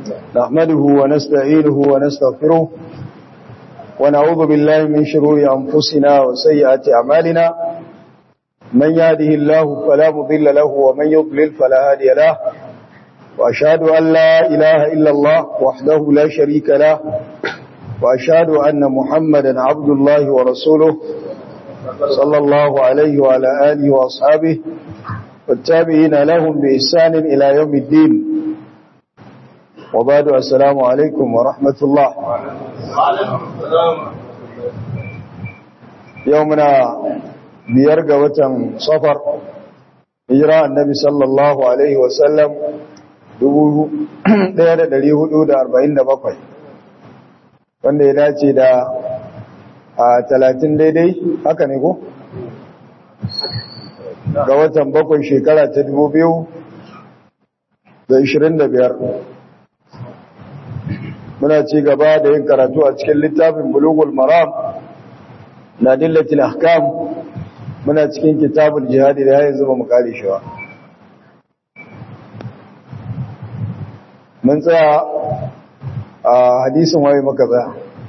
نحمده ونستعينه ونستغفره ونعوذ بالله من شرور أنفسنا وسيئات أعمالنا من يهده الله فلا مضل له ومن يضلل فلا هادي له وأشهد أن لا إله إلا الله وحده لا شريك له وأشهد أن محمدا عبد الله ورسوله صلى الله عليه وعلى آله وأصحابه والتابعين لهم بإحسان إلى يوم الدين وبعد السلام عليكم ورحمة الله يومنا بيرقى وتن صفر إجراء النبي صلى الله عليه وسلم ɗaya da 447 wanda ya dace da 30 daidai haka ne ko? ga watan 7 shekara ta 2025 muna ci gaba da yin karatu a cikin littafin Bulughul Maram na Dillatul Ahkam muna cikin kitabul jihadi da yanzu ba mu kare shi ba mun tsaya a hadisin waye muka tsaya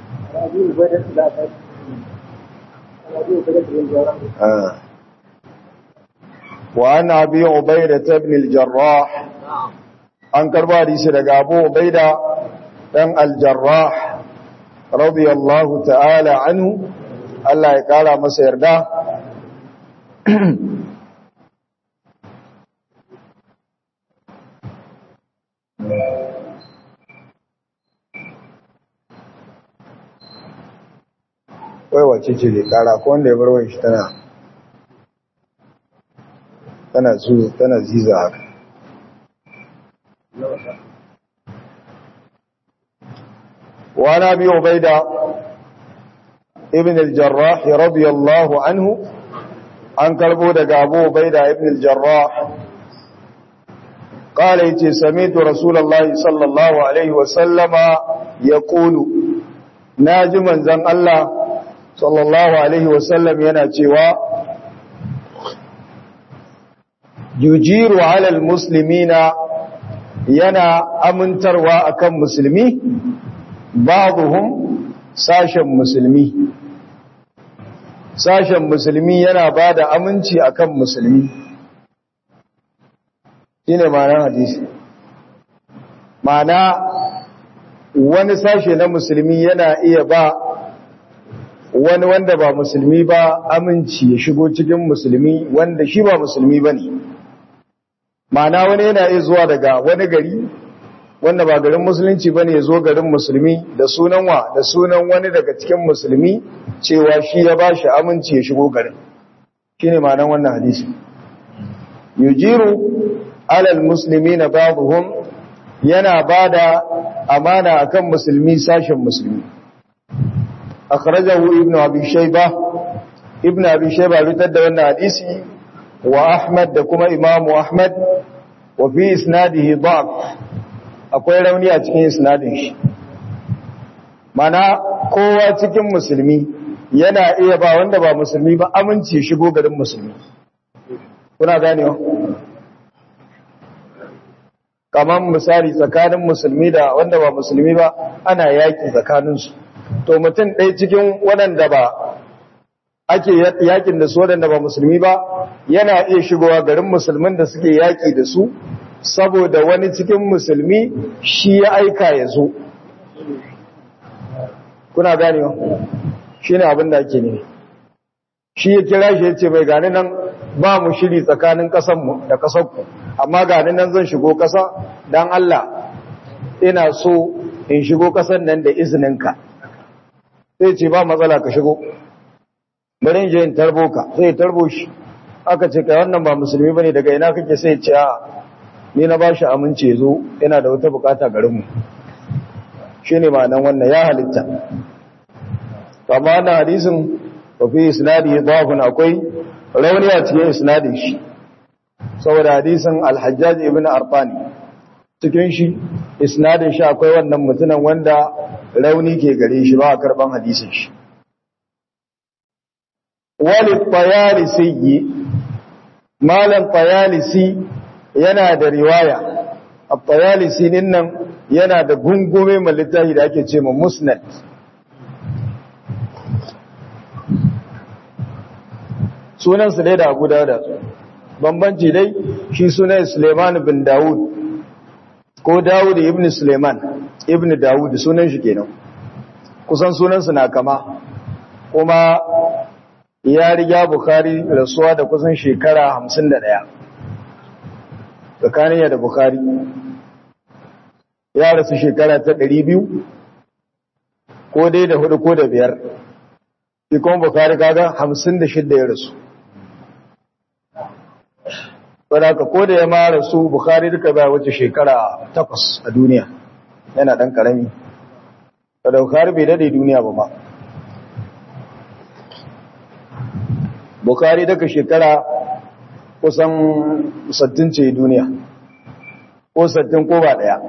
وعن أبي عبيدة بن الجراح أنكر باريس لك أبو عبيدة بن الجراح رضي الله تعالى عنه الله يقال مسير ده wace ce da kara ko wanda ya bar wani shi tana ziza haka wa nabi ubaida ibn al-jarrah radiyallahu anhu an karbo daga abu ubaida ibn al-jarrah قال يتي سمعت رسول الله صلى الله عليه وسلم يقول ناجما زن الله sallallahu alaihi wasallam yana cewa yujiru alal muslimina yana amintarwa akan musulmi ba'dhum sashen musulmi yana bada aminci akan musulmi shine ma'anar hadisi ma'ana wani sashe na musulmi yana iya ba wani wanda ba musulmi ba aminci ya shigo cikin musulmi wanda shi ba musulmi ba ne ma'ana wani yana iya zuwa daga wani gari wanda ba garin musulunci ba ne ya zo garin musulmi da sunan da sunan wani daga cikin musulmi cewa shi ya ba shi aminci ya shigo garin shi ne ma'anan wannan hadisi yujiru alal musulmi na babuhum yana ba da amana akan musulmi sashen musulmi أخرجه ابن أبي شيبة بتد وانا حديثي وأحمد دكما إمام أحمد وفي إسناده ضعف أقول لوني أتكين إسناده معنى قوة تكين مسلمي yana iya ba wanda ba musulmi ba aminci shigo garin musulmi kuna ganewa kamar misali tsakanin musulmi da wanda ba musulmi ba ana yaki tsakaninsu to mutum ɗaya cikin waɗanda ba ake yakin da su waɗanda ba musulmi ba yana iya shigowa garin musulmin da suke yaki da su saboda wani cikin musulmi shi ya aika ya zo kuna ganewa shi ne abin da ake ne shi ya kira shi ya ce mai gani nan ba mu shiri tsakanin ƙasanmu da ƙasarku amma gani nan zan shigo ƙasa don Allah ina so in shigo ƙasar nan da izininka sai ce ba matsala ka shigo bari in je in tarbo ka sai ya tarbo shi aka ce kai wannan ba musulmi bane daga ina kake sai ce a ni na bashi amince zo yana da wata bukata garin mu shine ma'anan wannan ya halitta amma wannan hadisin wa fi isnadi dhafun akwai rauni a cikin isnadin shi saboda hadisin al-Hajjaj ibn Arfani cikin shi isnadin shi akwai wannan mutumin wanda rauni ke gare shi ba a karban hadisin shi walid tayalisi malam tayalisi yana da riwaya at-tayalisi nan yana da gungume mai littafi da ake ce ma musnad. Sunansu dai da Abu Dawud, bambanci dai shi sunan Suleiman bin Dawud ko Dawud ibn Suleiman ibn Dawud sunan shi kenan, kusan sunansu na kama, kuma ya riga Bukhari rasuwa da kusan shekara 51 tsakanin da Bukhari, ya rasu shekara ta 200 ko dai da 4 ko da 5, shi kuma Bukhari kaga 56 ya rasu. Wadda ko da ya mara su Bukhari duka bai wace shekara 8 a duniya, yana ɗan ƙarami. Wadda Bukhari bai daɗe duniya ba ma. Bukhari daga shekara kusan 60 ce duniya, ko 60 ko ba ɗaya.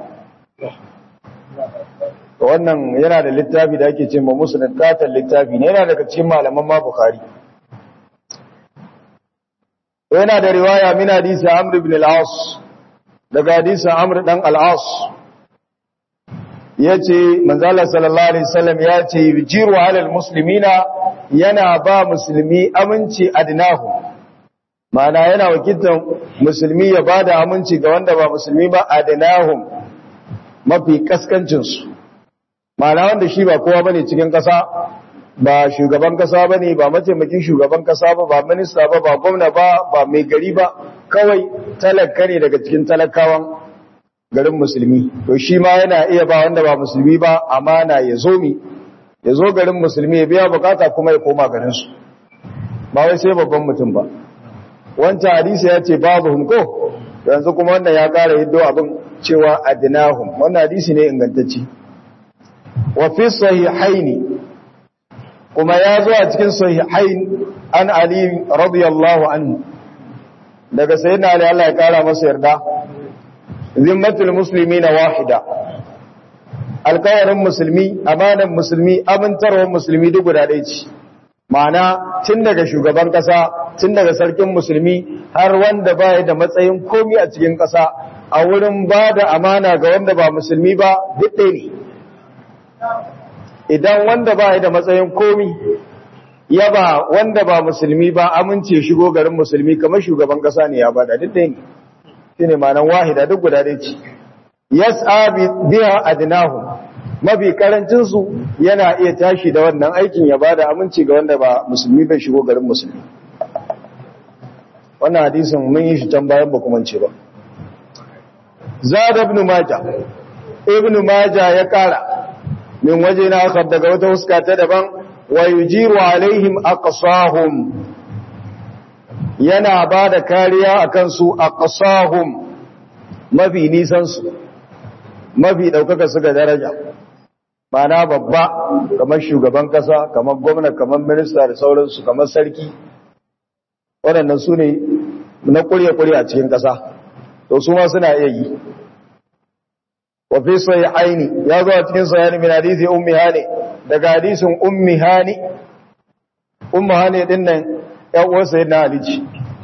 Wannan yana da littafi da ake ce ma musnad, katon littafi ne, yana daga cikin malaman ma Bukhari. Yana da riwaya min hadisi Amr ibn al-As, daga hadisi Amr dan al-As yace manzo Allah sallallahu alaihi wasallam yace yujiru alal muslimina, yana ba musulmi aminci adnahu, ma'ana yana wakiltar musulmi ya bada aminci ga wanda ba musulmi ba, adnahum mafi kaskancin su, ma'ana wanda shi ba kowa bane cikin kasa, ba shugaban kasa ba ne, ba mataimakin shugaban kasa ba, ba minista ba, ba gwamna ba, ba mai gari ba, kawai talaka ne daga cikin talakawan garin musulmi. To shi ma yana iya ba wanda ba musulmi ba amana ya zo garin musulmi ya biya bukata kuma ya koma garinsu, ba wai sai babban mutum ba. Wancan hadisi ya ce babu hunko, yanzu kuma wannan ya kara hiddo abin cewa adnahum, wannan hadisi ne ingantacce. Wa fi sahihaini, kuma ya zo a cikin sahihain an Ali radiyallahu anhu, daga sayyidina Ali Allah ya kara masa yarda, zimmatul muslimina wahida, alkawarin musulmi, amanan musulmi, amintarwar musulmi duk guda ɗaya ce, ma'ana tun daga shugaban kasa, tun daga sarkin musulmi har wanda baya da matsayin komi a cikin kasa, a wurin ba da amana ga wanda ba musulmi ba duk ɗaya ne. Idan wanda ba da matsayin komi ya ba wanda ba musulmi ba amince shigo garin musulmi, kamar shugaban kasa ne ya bada duk ɗaya ne, shi ne ma'anar wahida duk guda ɗaya ce. Yas'a biha adnahum, mafi karancinsu yana iya tashi da wannan aikin ya bada aminci ga wanda ba musulmi bai shigo garin musulmi. Wannan hadisin mun yi shi can bayan ba kuma ce ba. Zada ibn Majah ya kara min waje na akhar daga wata huska ta daban, wa yujiru alaihim aqsahum, yana ba da kariya akan su aqsahum, mafi nisan su, mafi daukaka su ga daraja, ma'ana babba kamar shugaban kasa, kamar gwamna, kamar minista da sauransu, kamar sarki, waɗannan su ne na kurye-kurye a cikin kasa, to su ma suna iya yi. وفي صحيحين يا ذو cikin sahih min hadisi ummi hani, daga hadisin ummi hani din nan ya uwar sayyidina Ali ce,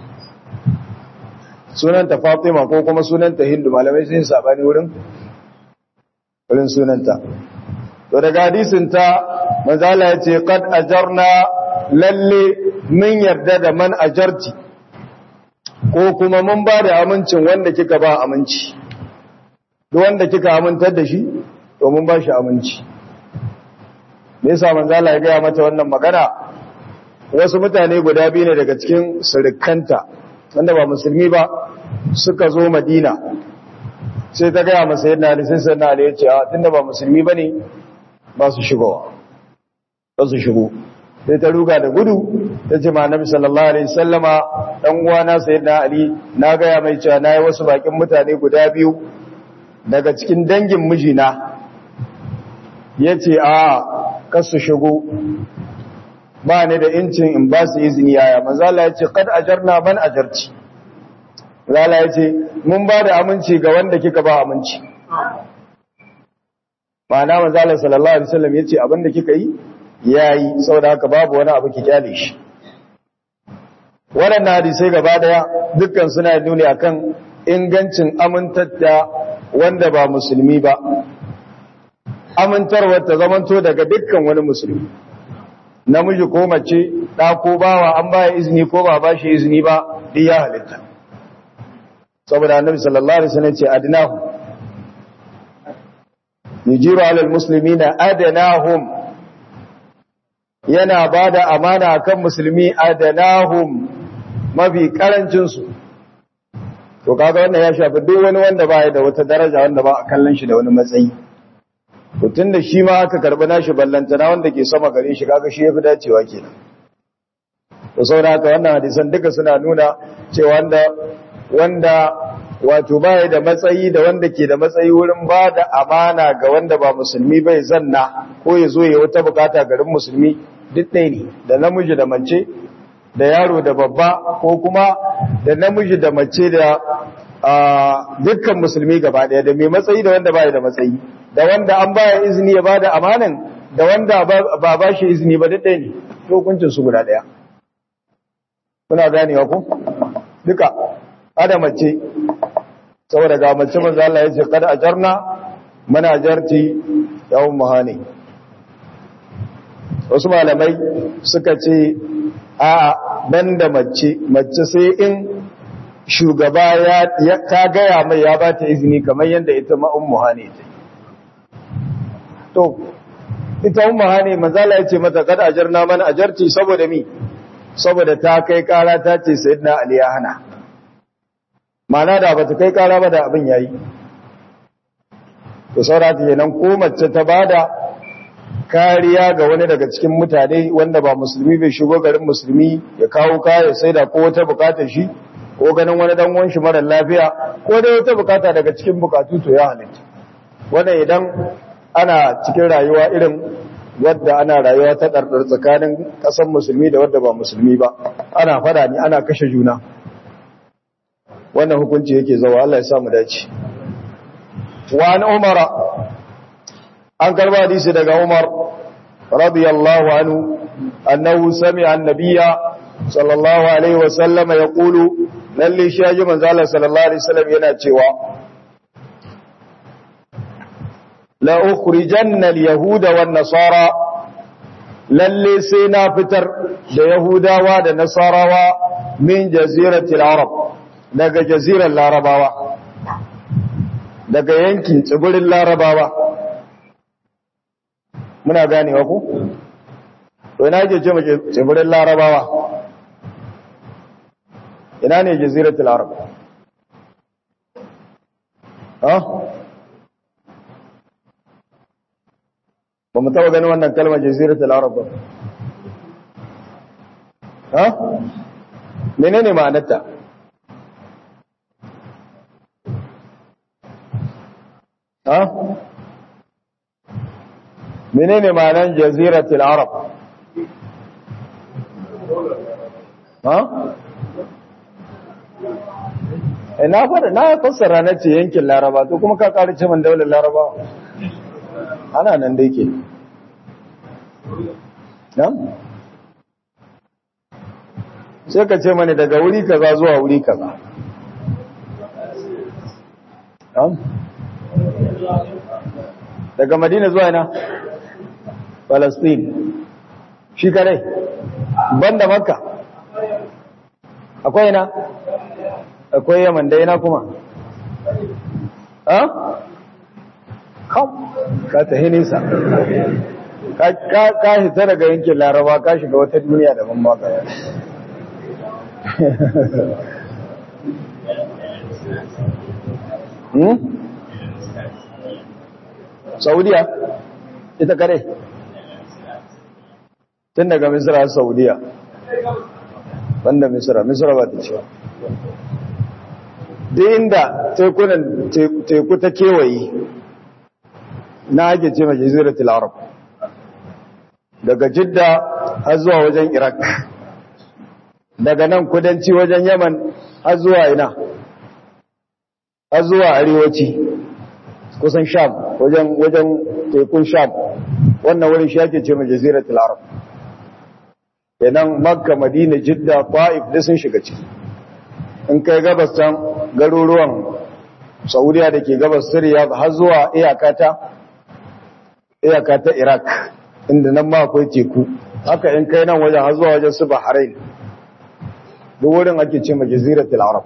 sunanta Fatima ko kuma sunanta Hindu, malamai sun sabani wurin sunanta. To daga hadisin ta manzo Allah ya ce qad ajarna, lalle mun yarda da man ajarti, ko kuma mun ba da amincin wanda kika ba aminci, duk wanda kika amintar da shi to mun ba shi aminci. Me yasa manzo Allah ya ga mata wannan magana? Wasu mutane guda biyu ne daga cikin surukanta wanda ba musulmi ba suka zo Madina, sai ta ga masa sayyidina Ali, sai sayyidina Ali ya ce a tunda ba musulmi bane ba su shigowa, ba su shigo. Sai ta ruga da gudu ta ce ma Annabi sallallahu alaihi wasallama, dan uwana sayyidina Ali na ga mai cewa nayi wasu bakin mutane guda biyu daga cikin dangin mijina, ya ce a kasu shigo, ba ni da incin in ba su izini yaya. Manzala ya ce kad ajarna man ajarci, manzala ya ce mun ba da aminci ga wanda kika ba aminci, ma'ana manzala sallallahu alaihi wasallam ya ce abinda kika yi yayi, saboda haka babu wani abu ki kyale shi. Waɗannan hadisai gaba daya dukkan suna nuni akan ingancin amintar da wanda ba musulmi ba amintarwar ta zamanto daga dukkan wani musulmi namiji ko mace da ko bawa an baya izini ko ba bashi izini ba duk ya halitta saboda annabi sallallahu alaihi wasallam ce adnahu yujiru alal muslimina adnahum yana bada amana kan musulmi adnahum mafi karancin su to kaga wannan ya shafi duk wani wanda baya da wata daraja wanda ba a kallon shi da wani matsayi to tunda shi ma aka karbi nashi ballantana wanda ke sama gare shi kaga shi yafi dacewa kenan to saboda haka wannan hadisan duka suna nuna cewa wanda wato baya da matsayi da wanda ke da matsayi wurin ba da amana ga wanda ba musulmi bai zanna ko ya zo ya wata bukata garin musulmi duk ɗaya ne da namiji da mace da yaro da babba ko kuma da namiji da mace da dukkan musulmi gaba ɗaya da mai matsayi da wanda baya da matsayi da wanda an baya izini ya ba da amanan da wanda ba ba shi izini ba duk ɗaya ne to hukuncin su guda ɗaya kuna ganewa ku duka ada mace saboda ga mace manzo Allah ya ce kada ajarna mana ajarti yawm mahani wasu malamai suka ce a banda mace sai in shugaba ya ta gaya mai ya ba ta izini kamar yadda ita ma ummu hani ta to ita ummu hani manzo Allah ya ce mata kada ajarna mana ajarti saboda mi saboda ta kai kara ta ce sayyidina Ali ya hana mana da bata kai kara ba da abin yayi to saurata kenan ko mace ta bada kariya ga wani daga cikin mutane wanda ba musulmi bai shigo garin musulmi ya kawo kaya sai da ko wata bukatar shi ko ganin wani dan uwan shi mara lafiya ko dai wata bukata daga cikin bukatu to ya halitta wannan idan ana cikin rayuwa irin wadda ana rayuwa ta dardar tsakanin kasan musulmi da wadda ba musulmi ba ana fada ne ana kashe juna wannan hukunci yake zawa Allah ya samu dace wa an umara an karba hadisi daga Umar radiyallahu anhu annahu sami'a an-nabiyya sallallahu alaihi wa sallam yaqulu lalle shaji manzo Allah sallallahu alaihi wasallam yana cewa la ukhrijanna al-yahuda wan-nasara lalle sai na fitar da yahudawa da nasarawa min jaziratil arab daga jazirar larabawa daga yankin tsibirin larabawa muna ganewa ku to ina ke ce mace tsibirin larabawa ina ne jaziratul arab ba mu taba ganin wannan kalmar jaziratul arab ba menene ma'anarta menene ma'anar jaziratul arab na fassara na ce yankin laraba to kuma ka ƙari ce man daular laraba ana nan da yake sai ka ce mani daga wuri kaza zuwa wuri kaza daga madina zuwa ina Palestine shi kare banda makka akwai ina akwai yaman da ina kuma ka tahi nisa ka hita daga yankin laraba ka shiga wata duniya daban maka Saudiya ita kare tun daga Misra Saudiya banda Misra ba ta cewa da inda teku ta kewaye na ake ce mai jaziratul arab daga Jidda har zuwa wajen Iraq daga nan kudanci wajen Yaman har zuwa ina har zuwa arewaci kusan Sham wajen tekun Sham wannan wurin shi ake ce mai jaziratul arab kenan Makka Madina Jidda Taif da sun shiga ciki in kai gabas can garuruwan Saudiya da ke gabas Syria har zuwa iyakata iyaka ta Iraq inda nan ma akwai teku haka in kai nan wajen har zuwa wajen su Bahrain duk wurin ake ce ma jaziratul arab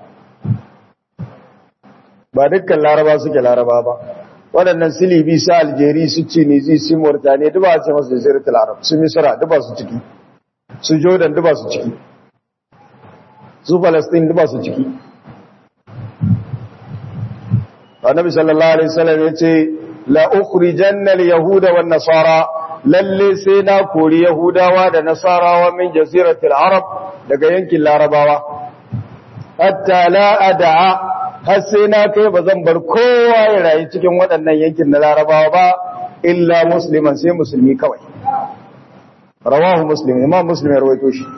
ba dukkan laraba suke laraba ba waɗannan su Libi su Algeria su Tunisia su Mauritania duk ba a ce masu jaziratul arab su Misra duk ba su ciki su Jordan duk ba su ciki su Palestine duk ba su ciki Annabi sallallahu alaihi wasallam yace la ukhrijanna al-yahuda wan nasara lalle sai na kori yahudawa da nasarawa min jaziratul arab daga yankin larabawa hatta la ad'a har sai na kai bazan bar kowa ya rayu cikin waɗannan yankin na larabawa ba illa musliman sai musulmi kawai rawahu muslim imam muslim ya rawaito shi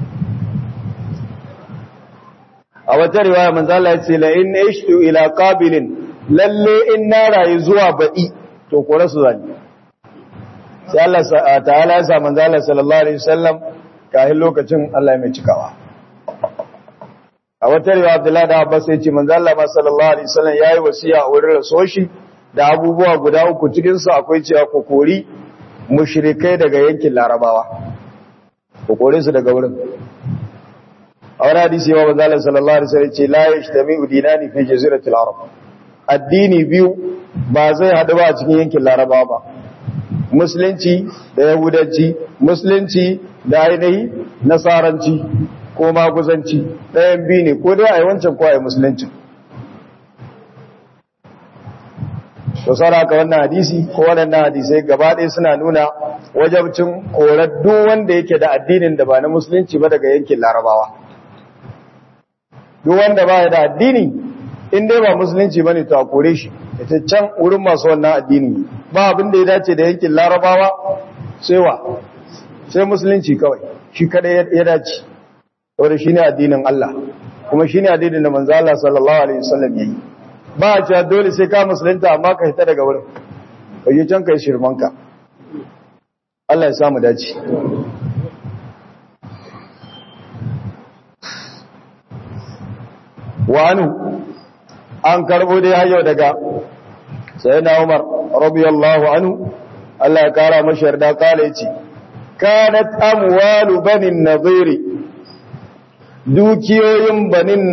a wata riwaya manzo Allah ya ce la in ishtu ila qabilin lalle in na rayu zuwa baɗi to kore su zani sai Allah ta'ala ya sa manzo Allah sallallahu alaihi wasallam kahin lokacin Allah ya mai cikawa a wata riwaya Abdullah da Abbas ya ce manzo Allah sallallahu alaihi wasallam yayi wasiya a wurin rasoshi da abubuwa guda uku cikin su akwai cewa kokori mushrikai daga yankin Larabawa kokore su daga wurin a wani hadisi ya manzo Allah sallallahu alaihi wasallam ce la yashtami'u dinani fi jaziratil arab addini biyu ba zai haɗu ba a cikin yankin Larabawa ba musulunci da yahudanci musulunci da ainihi nasaranci ko maguzanci ɗayan biyu ne ko dai a yi wancan ko a yi musulunci to saraka wannan hadisi ko waɗannan hadisai gaba ɗaya suna nuna wajabcin korar duk wanda yake da addinin da ba na musulunci ba daga yankin Larabawa duk wanda ba da addini in dai ba musulunci bane to a kore shi ita can wurin masu wannan addini ba abin da ya dace da yankin Larabawa sai musulunci kawai shi kada ya dace wanda shine addinin Allah kuma shine addinin da manzo Allah sallallahu alaihi wasallam yayi ba a cewa dole sai ka musulunta amma ka fita daga wurin kai can kai shirmanka Allah ya samu dace wa anu an karbo dai hayo daga sayyidina Umar radiyallahu anhu Allah ya kara masa yarda kale yace kanat amwalu banin nadir dukiyoyin banin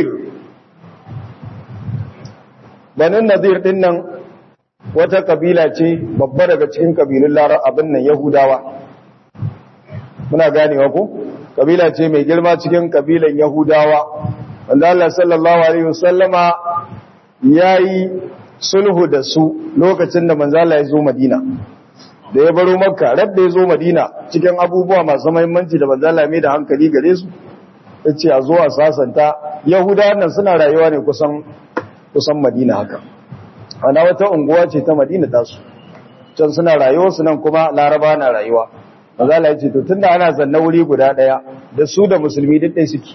nadir dinnan wata kabila ce babba daga cikin kabilun abin nan Yahudawa muna ganewa ko kabila ce mai girma cikin kabilan Yahudawa wanda Allah sallallahu alaihi wasallama yayi sulhu da su lokacin da manzo Allah ya zo Madina da ya baro Makka radda ya zo Madina cikin abubuwa masu muhimmanci da manzo Allah mai da hankali gare su yace a zo a sasanta Yahudawan nan suna rayuwa ne kusan Madina haka ana wata unguwa ce ta Madina tasu can suna rayuwa su nan kuma Laraba na rayuwa manzo Allah yace to tunda ana zanna wuri guda daya da su da musulmi duk dai suke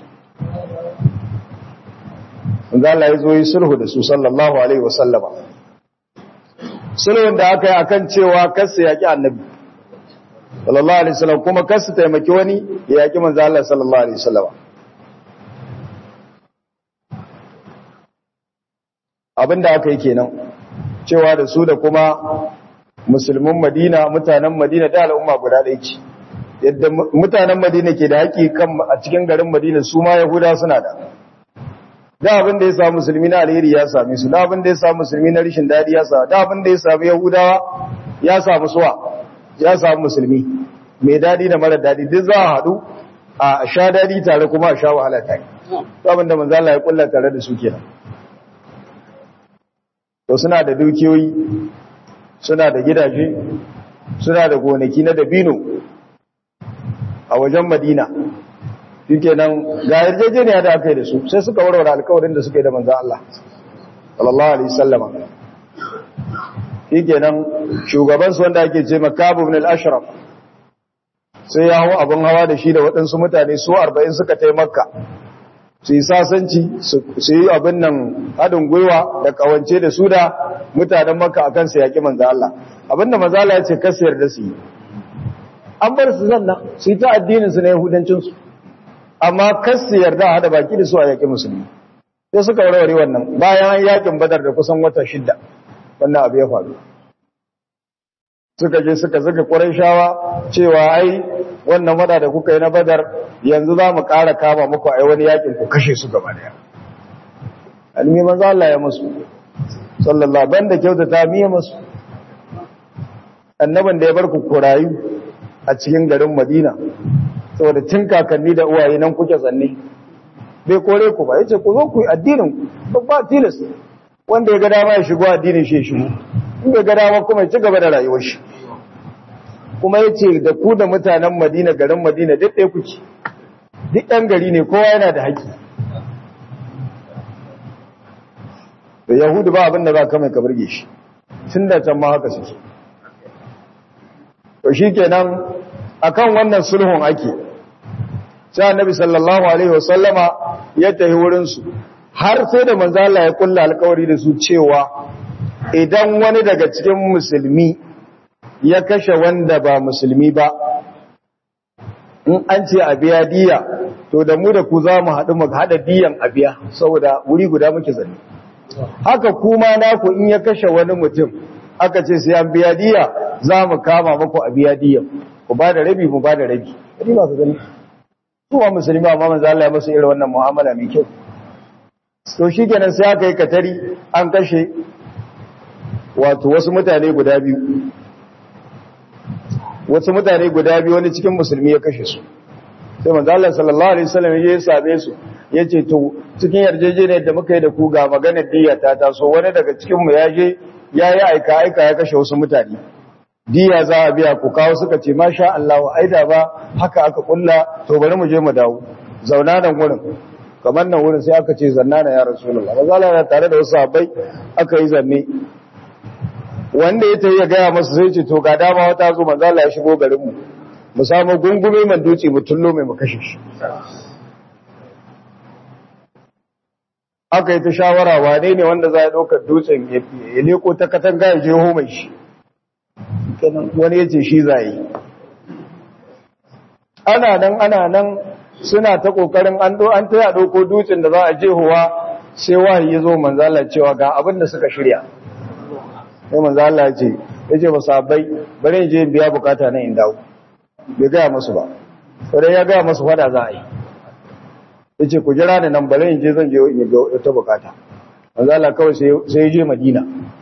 manzo Allah ya zo yi sulhu da su sallallahu alaihi wasallama sulhun da aka yi akan cewa kasu yaki annabi sallallahu alaihi wasallam kuma kasu taimaki wani ya yaki manzo Allah sallallahu alaihi wasallama abinda aka yi kenan cewa da su da kuma musulmin Madina mutanen Madina da al'umma guda ɗaya ce yadda mutanen Madina ke da haƙi kan a cikin garin Madina su ma Yahuda suna da abin da ya samu musulmi na alheri ya same su da abin da ya samu musulmi na rishin dadi ya samu da abin da ya samu Yahudawa ya samu suwa ya samu musulmi mai dadi da mara dadi duk za a haɗu a sha dadi tare kuma a sha wahala tare abin da manzo Allah ya kulla tare da su kenan to suna da dukiyoyi suna da gidaje suna da gonaki na dabino a wajen Madina shikenan ga yarjejeniya da aka yi da su sai suka warware alƙawarin da suka yi da manzon Allah sallallahu alaihi wasallama shikenan shugaban su wanda ake ce Makab ibn al-Ashraf sai ya hawo abin hawa da shi da waɗansu mutane su 40 suka tai Makka su yi sasanci su yi abin nan haɗin gwiwa da kawance da su da mutanen Makka akan su yaƙi manzon Allah abinda manzon Allah ya ce kasu yarda su yi an bar su zanna su yi ta addinin su na yahudancin su amma kasu yarda hada baki da su a yaƙi musulmi sai suka warware wannan bayan yaƙin Badar da kusan wata 6 wannan abu ya faru suka je suka zuga Qurayshawa cewa ai wannan wada da kuka yi na Badar yanzu za mu ƙara kama muku ai wani yakin ku kashe su gaba daya almi manzo Allah ya musu sallallahu banda kyautata miye musu annaban da ya bar ku korayu a cikin garin Madina saboda tun kakanni da uwaye nan kuke zanne bai kore ku ba yace ku zo ku yi addinin ku ba tilas wanda ya ga dama ya shigo addinin shi ya shigo in bai ga dama kuma ya ci gaba da rayuwar shi kuma yace da ku da mutanen Madina garin Madina duk ɗaya kuke duk ɗan gari ne kowa yana da haƙƙi da Yahudu ba abin da za ka mai ka burge shi tun da can ma haka suke to shikenan akan wannan sulhun ake sai Annabi sallallahu alaihi wasallama ya tafi wurin su har sai da manzo Allah ya kulla alƙawari da su cewa idan wani daga cikin musulmi ya kashe wanda ba musulmi ba in an ce a biya diya to da mu da ku za mu haɗu mu haɗa diyan a biya saboda wuri guda muke zanne haka kuma naku in ya kashe wani mutum aka ce sai an biya diya za mu kama muku a biya diyan ku ba da rabi mu ba da rabi ba ka gani kuma musulmi amma manzo Allah ya masa irin wannan mu'amala mai kyau to shikenan sai aka yi katari an kashe wato wasu mutane guda biyu wani cikin musulmi ya kashe su sai manzo Allah sallallahu alaihi wasallam ya same su yace to cikin yarjejeniyar da muka yi da ku ga maganar diya ta taso wani daga cikin mu yayi aika ya kashe wasu mutane diya za a biya ku kawo suka ce masha Allah aida ba haka aka kulla to bari mu je mu dawo zauna nan wurin kamar nan wurin sai aka ce zanna na ya rasulullah manzo Allah ya tare da wasu sahabbai aka yi zanne wanda ya tayi ya gaya masa sai ce to ga dama wata zo manzo Allah ya shigo garin mu samu gungume man duci mu tullo mai mu kashe shi aka yi ta shawara wane ne wanda za ya ɗaukar dutsen ya leko ta katanga ya jeho mai shi wani ya ce shi za yi ana nan suna ta ƙoƙarin an ta ya ɗauko dutsen da za a jehowa sai wahayi ya zo manzala cewa ga abin da suka shirya sai manzala ya ce ba sabai bari in je in biya bukata na in dawo bai gaya masu ba sai ya gaya masu fada za a yi ya ce ku jira ni nan bari in je zan je in ga ta bukata manzala kawai sai ya je Madina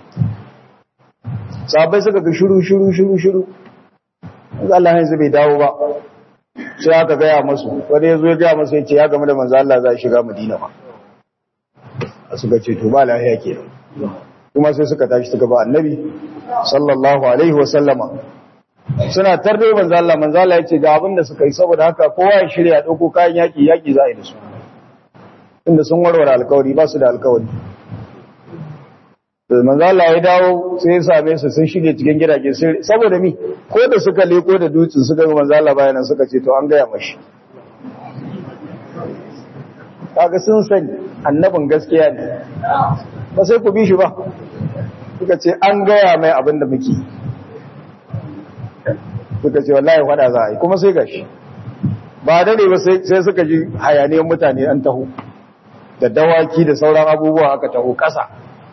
sabai suka ga shiru Allah yanzu bai dawo ba sai aka gaya masu wani ya zo ya gaya masu ya ce ya game da manzo Allah za a shiga Madina ba a suka ce to ba lafiya ke kuma sai suka tashi suka ba annabi sallallahu alaihi wasallama suna tarbe manzo Allah ya ce ga abin da suka yi saboda haka kowa ya shirya dauko kayan yaki za a yi da su inda sun warware alkawari ba su da alkawari manzo Allah ya dawo sai ya same su sun shige cikin gidaje saboda mi ko da suka leko da dutsen suka ga manzo Allah bayanan suka ce to an gaya mashi kaga sun sani annabin gaskiya ne ba sai ku bi shi ba suka ce an gaya mai abin da muke suka ce wallahi fada za a yi kuma sai gashi ba dare ba sai suka ji hayaniyar mutane an taho da dawaki da sauran abubuwa aka taho ƙasa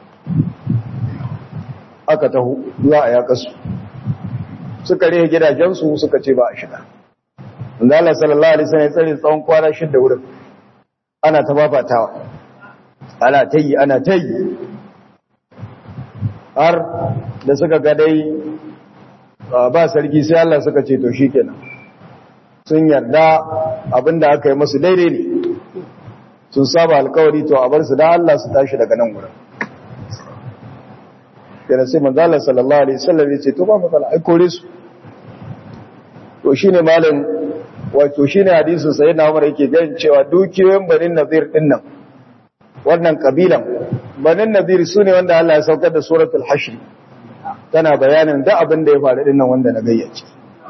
aka taho za a yaƙa su suka rehe gidajensu suka ce ba a shiga. Allah sallallahu alaihi wasallam ya tsare tsawon kwana 6 wurin ana ta babatawa ana ta yi har da suka ga dai ba sarki sai Allah suka ce to shikenan sun yarda abinda aka yi musu daidai ne sun saba alkawari to a bar su da Allah su tashi daga nan wurin yana sai manzala sallallahu alaihi wasallam yace to ba matsala ai kore su to shine malam wato shine hadisin sayyidina Umar yake ganin cewa dukiyoyin Banin Nadir din nan wannan kabilan Banin Nadir sune wanda Allah ya saukar da suratul Hashr tana bayanin da abin da ya faru din nan wanda na gayyace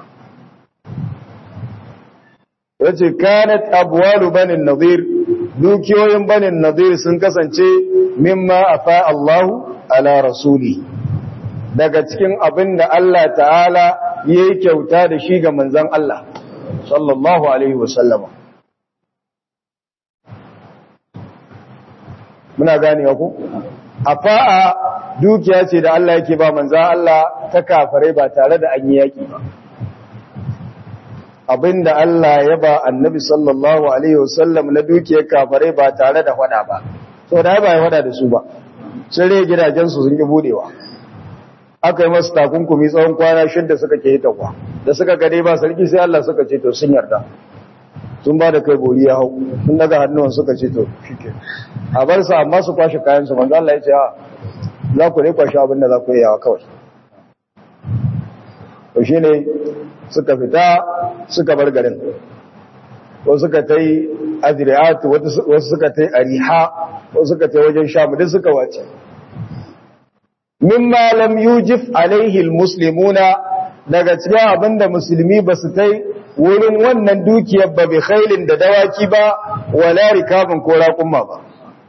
yace kanat abwalu Banin Nadir dukiyoyin Banin Nadir sun kasance mimma afa Allahu ala rasuli daga cikin abin da Allah ta'ala ya yi kyauta da shi ga manzan Allah sallallahu alaihi wasallama muna gane ku afa'a dukiya ce da Allah yake ba manzo Allah ta kafare ba tare da an yi yaki ba abinda Allah ya ba annabi sallallahu alaihi wasallam na dukiyar kafare ba tare da fada ba so da ba ya fada da su ba sai dai gidajen su sun ki budewa aka yi masu takunkumi tsawon kwana 6 suka ke yi takwa da suka gade ba sarki sai Allah suka ce to sun yarda sun ba da kai bori ya hau sun daga hannuwan suka ce to shike a bar su amma su kwashe kayan su manzo Allah ya ce za ku ne kwashe abin da za ku yi yawa kawai to shine suka fita suka bar garin wasu suka ta yi adriyat wasu suka ta yi ariha wasu suka ta yi wajen sham duk suka wace mimma lam yujif alaihi almuslimuna daga cikin abinda musulmi ba su tai wurin wannan dukiyar ba bi khailin da dawaki ba wala rikabin ko raƙumma ba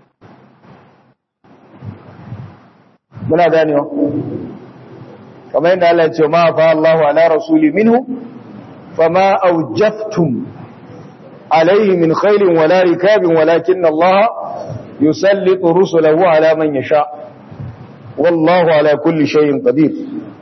muna ganewa kamar yadda Allah ya ce ma fa Allahu ala rasuli minhu fama awjaftum alayhi min khailin wala rikabin walakin Allah yusallitu rusulahu ala man yasha wallahu ala kulli shay'in qadir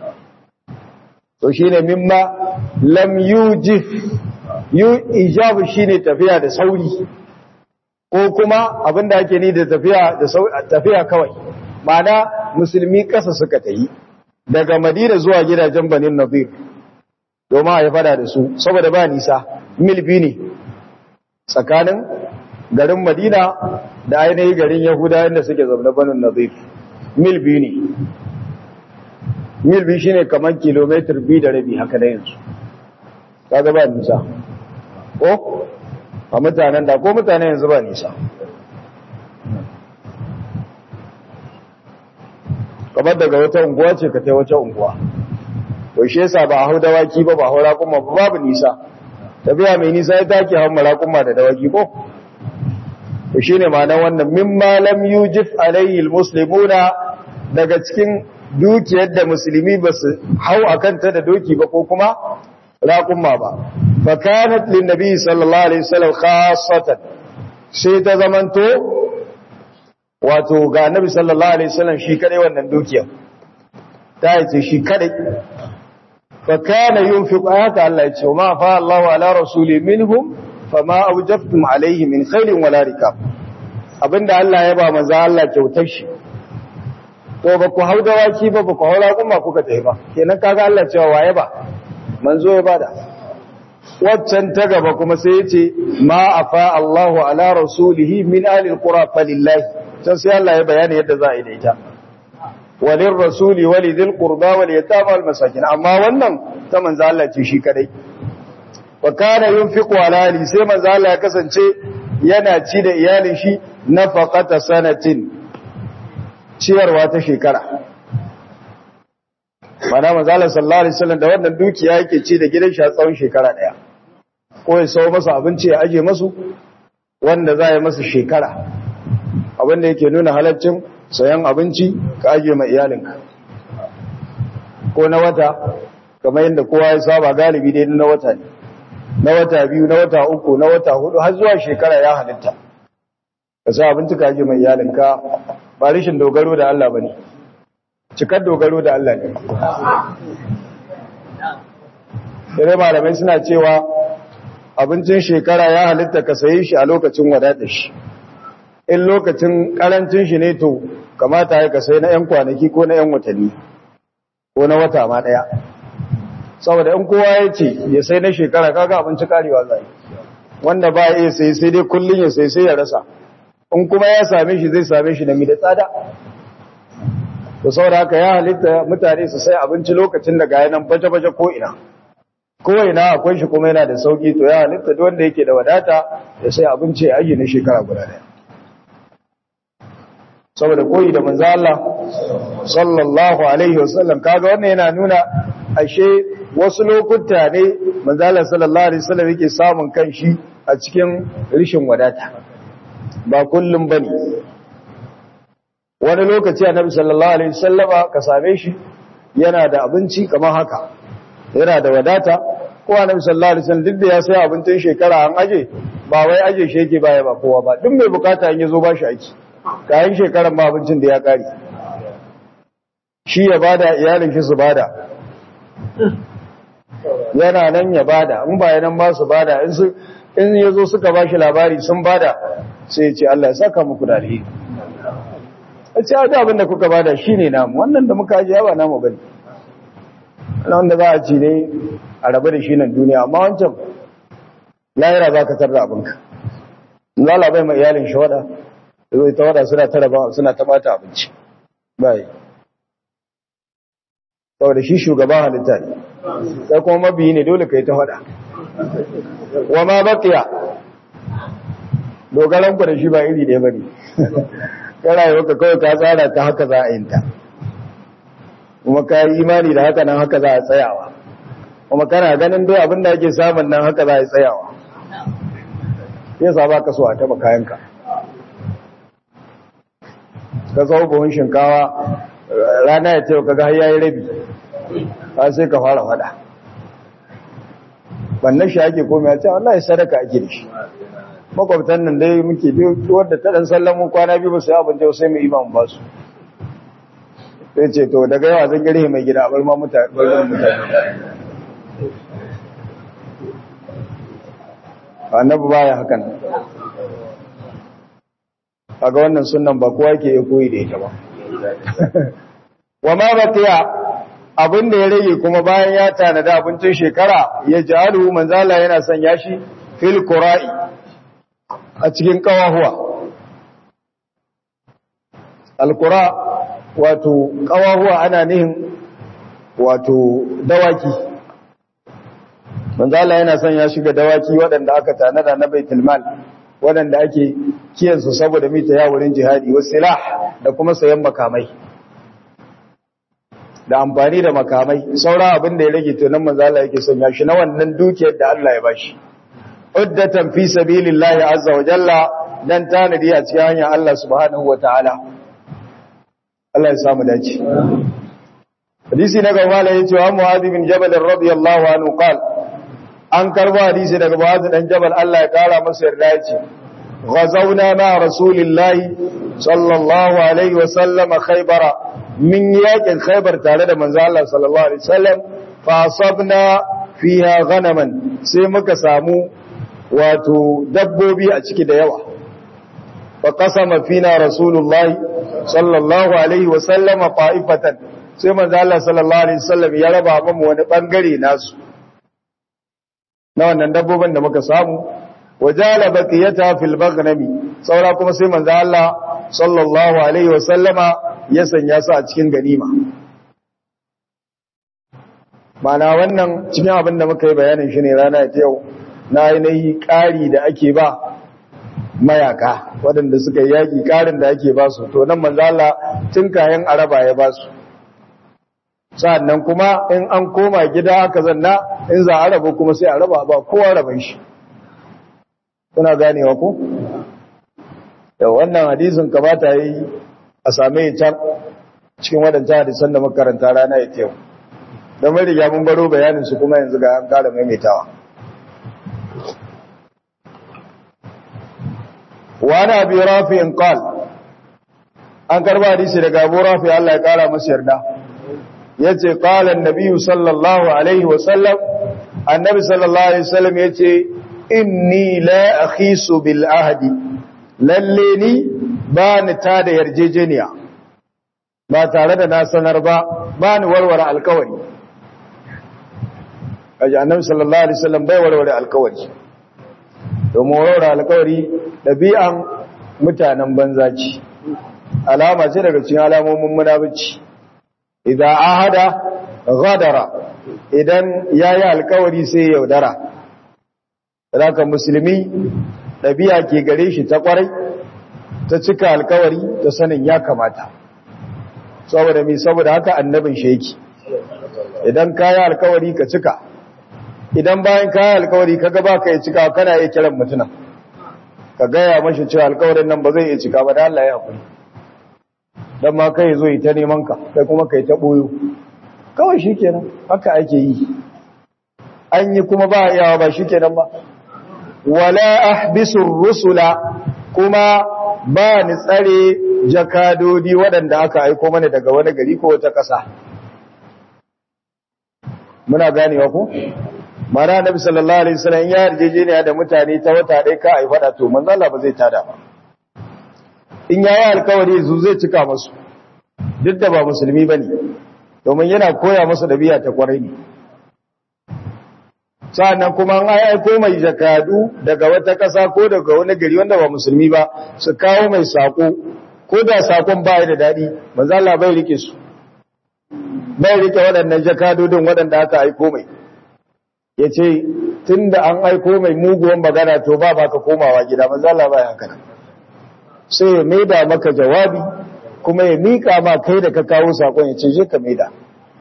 to shine mimma lam yujif ijabu shine tafiya da sauri ko kuma abinda ake ni da tafiya kawai ma'ana musulmi kasa suka tayi daga Madina zuwa gidajen Bani Nadir domin a yi fada da su saboda ba nisa mil biyu ne tsakanin garin Madina da ainihin garin Yahudawa da suke zaune Bani Nadir mil biyu ne mil biyu shine kamar kilomitar 2.5 haka da yanzu kaga ba nisa ko a mutanen da ko mutanen yanzu ba nisa kamar daga wata unguwa ce ka tai wata unguwa to shi yasa ba a hau dawaki ba hau raƙuma ba babu nisa tafiya mai nisa ya take hau raƙuma da dawaki ko to shine ma'anar wannan mimma lam yujif alayhi almuslimuna daga cikin dukiyar da musulmi ba su hau akan ta da doki ba ko kuma raƙuma ba fa kanat lin nabi sallallahu alaihi wasallam khassatan sai ta zamanto wato ga annabi sallallahu alaihi wasallam shi kadai wannan dukiyar ta yace shi kadai fa kana yunfiqu ayata Allah ya ce ma fa Allahu ala rasuli minhum fama awjaftum alaihi min khairin wala rikab abinda Allah ya ba manzo Allah kyautar shi to ba ku hau dawaki ba ku haura kuma kuka tafi ba kenan kaga Allah cewa waye ba manzo ya bada waccan ta gaba kuma sai yace ma afa Allahu ala rasulihi min ahli alqura falillahi sai Allah ya bayani yadda za a yi da ita walin rasuli walidil qurba wal yatama wal masakin amma wannan ta manzo Allah ce shi kadai wa kana yunfiqu ala ali sai manzo Allah ya kasance yana ci da iyalin shi nafaqata sanatin ciyarwa ta shekara mana manzo Allah sallallahu alaihi wasallam da wannan dukiya yake ci da gidan shi a tsawon shekara daya ko ya sawo masa abinci ya aje masu wanda za ya masa shekara abinda yake nuna halaccin sayan abinci ka aje ma iyalinka ko na wata kamar yadda kowa ya saba galibi dai na wata ne na wata 2 na wata 3 na wata 4 har zuwa shekara ya halitta ka sa abinci ka aje ma iyalinka ba rishin dogaro da Allah bane cikar dogaro da Allah ne sai malamai suna cewa abincin shekara ya halitta ka saye shi a lokacin wadatar shi in lokacin karancin shi ne to kamata ya kasai na 'yan kwanaki ko na 'yan watanni ko na wata ma daya saboda in kowa ya ce ya sai na shekara kaga abinci karewa zai wanda ba ya sai sai dai kullun ya sai ya rasa in kuma ya same shi zai same shi da mi da tsada to saboda haka ya halitta mutane su sai abinci lokacin da ga yanan baje-baje ko ina akwai shi kuma yana da sauki to ya halitta duk wanda yake da wadata ya sai abinci ya ajiye na shekara guda daya saboda koyi da manzo Allah sallallahu alaihi wasallam kaga wannan yana nuna ashe wasu lokuta ne manzo Allah sallallahu alaihi wasallam yake samun kanshi a cikin rishin wadata ba kullum bane wani lokaci annabi sallallahu alaihi wasallama ka same shi yana da abinci kamar haka yana da wadata ko annabi sallallahu alaihi wasallam duk da ya sai abincin shekara an aje ba wai aje shi yake baya ba kowa ba duk mai bukata in yazo ba shi aiki kayan shekaran ma abincin da ya kare shi ya bada iyalin shi su bada yana nan ya bada in ba yanan ba su bada in yazo suka bashi labari sun bada sai ya ce Allah ya saka muku da alheri a ce da abin da kuka bada shine namu wannan da muka ajiye ba namu bane wanda za a ci ne a rabu da shi nan duniya amma wancan lahira za ka tarda abinka za la bai ma iyalin shi wada zai ta wada suna ta raba suna ta bata abinci bai saboda shi shugaban halitta ne sai kuma mabiyi ne dole kai ta wada wa ma baqiya dogaran ku da shi ba iri ɗaya bane kana yau ka kawai ka tsara ta haka za a yinta kuma ka yi imani da haka nan haka za a tsayawa kuma kana ganin dai abin da ake samun nan haka za a tsayawa yasa ba ka so a taba kayanka ka zo buhun shinkawa rana ya ce ka ga har yayi rabi ba sai ka fara fada wannan shi ake komai a ce wallahi sadaka ake da shi makwabtan nan dai muke biyo wanda ta dan sallamu kwana biyu ba sai abin da sai mu imam ba su sai ce to daga yawa zan gare mai gida bar ma mutane annabi baya hakan kaga wannan sunnan ba kowa yake koyi da ita ba wa ma baqiya abin da ya rage kuma bayan ya tanada abincin shekara ya ja'alu manzala yana son yashi fil qura'i a cikin kawahuwa al-qura wato kawahuwa ana nihin wato dawaki manzala yana son ya shiga dawaki waɗanda aka tanada na baitul mal waɗanda ake kiyansu saboda mita ya wurin jihadi wa silah da kuma sayan makamai da amfani da makamai saura abin da ya rage to nan manzala yake son ya shi na wannan dukiyar da Allah ya bashi uddatan fi sabilillahi azza wa jalla dan tanadi a cikin hanyar Allah subhanahu wa ta'ala Allah ya samu dace hadisi na gaba la yace wa Mu'adh bin Jabal radiyallahu anhu qala an karbo hadisi daga Mu'adh dan Jabal Allah ya kara masa yarda yace ghazawna ma rasulillahi sallallahu alaihi wa sallam Khaybara min yakin Khaybar tare da manzo Allah sallallahu alaihi wasallam fa asabna fiha ghanaman sai muka samu wato dabbobi a ciki da yawa fa qasama fina rasulullahi sallallahu alaihi wasallam qa'ifatan sai manzo Allah sallallahu alaihi wasallam ya raba mu wani bangare nasu na wannan dabbobin da muka samu wajala baqiyata fil baghnami saura kuma sai manzo Allah sallallahu alaihi wasallama ya sanya su a cikin ganima mana wannan cikin abin da muka yi bayanin shi ne rana ta yau na ainihi ƙari da ake ba mayaka waɗanda suka yi yaƙi ƙarin da ake ba su to nan manzala tun kayan araba ya ba su sa'annan kuma in an koma gida aka zanna in za a raba kuma sai a raba ba kowa raban shi kuna ganewa ko da wannan hadisin kamata yi a same can cikin waɗancan hadisan da makaranta rana ya teku don mai riga mun baro bayanin su kuma yanzu ga an ƙara maimaitawa wani abu rafi in ƙal an karba hadisi daga abu rafi Allah ya ƙara masu yarda ya ce ƙalan nabiyu sallallahu alaihi wasallam annabi sallallahu alaihi wasallam ya ce inni la akhisu bil ahdi lalle ni ba ni ta da yarjejeniya ba tare da na sanar ba ni warware alkawari kaji annabi sallallahu alaihi wasallam bai warware alkawari domin warware alkawari dabi'an mutanen banza ce alama ce daga cikin alamomin munafici idan ahada ghadara idan yayi alkawari sai yaudara saboda musulmi dabi'a ke gare shi ta kwarai ta cika alkawari ta sanin ya kamata saboda mi saboda haka annabin sheki idan kayi alkawari ka cika idan bayan kayi alkawari kaga baka yi cika kana iya kiran mutuna ka gaya mashi cewa alkawarin nan ba zai iya cika ba da Allah ya hakuri dan ma kai zo yi ta neman ka kai kuma kai ta boyo kawai shikenan haka ake yi an yi kuma ba iyawa ba shikenan ba wala ahbisu rusula kuma ba ni tsare jakadodi waɗanda aka aiko mana daga wani gari ko wata ƙasa. Muna ganewa ku? Mana Nabi sallallahu alaihi wasallam ya yarjejeniya da mutane ta wata ɗaya ka ai fada to manzo Allah ba zai tada ba. In yayi alƙawari zu zai cika musu. Duk da ba musulmi bane. Domin yana koya musu dabi'a ta kwarai ne. Sa'annan kuma an aiko mai jakadu daga wata ƙasa ko daga wani gari wanda ba musulmi ba su kawo mai sako ko da sakon ba da daɗi manzo Allah bai rike su. Bai rike waɗannan jakadodin waɗanda aka aiko mai. Ya ce tun da an aiko mai muguwan magana to ba ka komawa gida manzo Allah bai haka nan sai ya maida maka jawabi kuma ya mika ma kai da ka kawo sakon ya ce je ka maida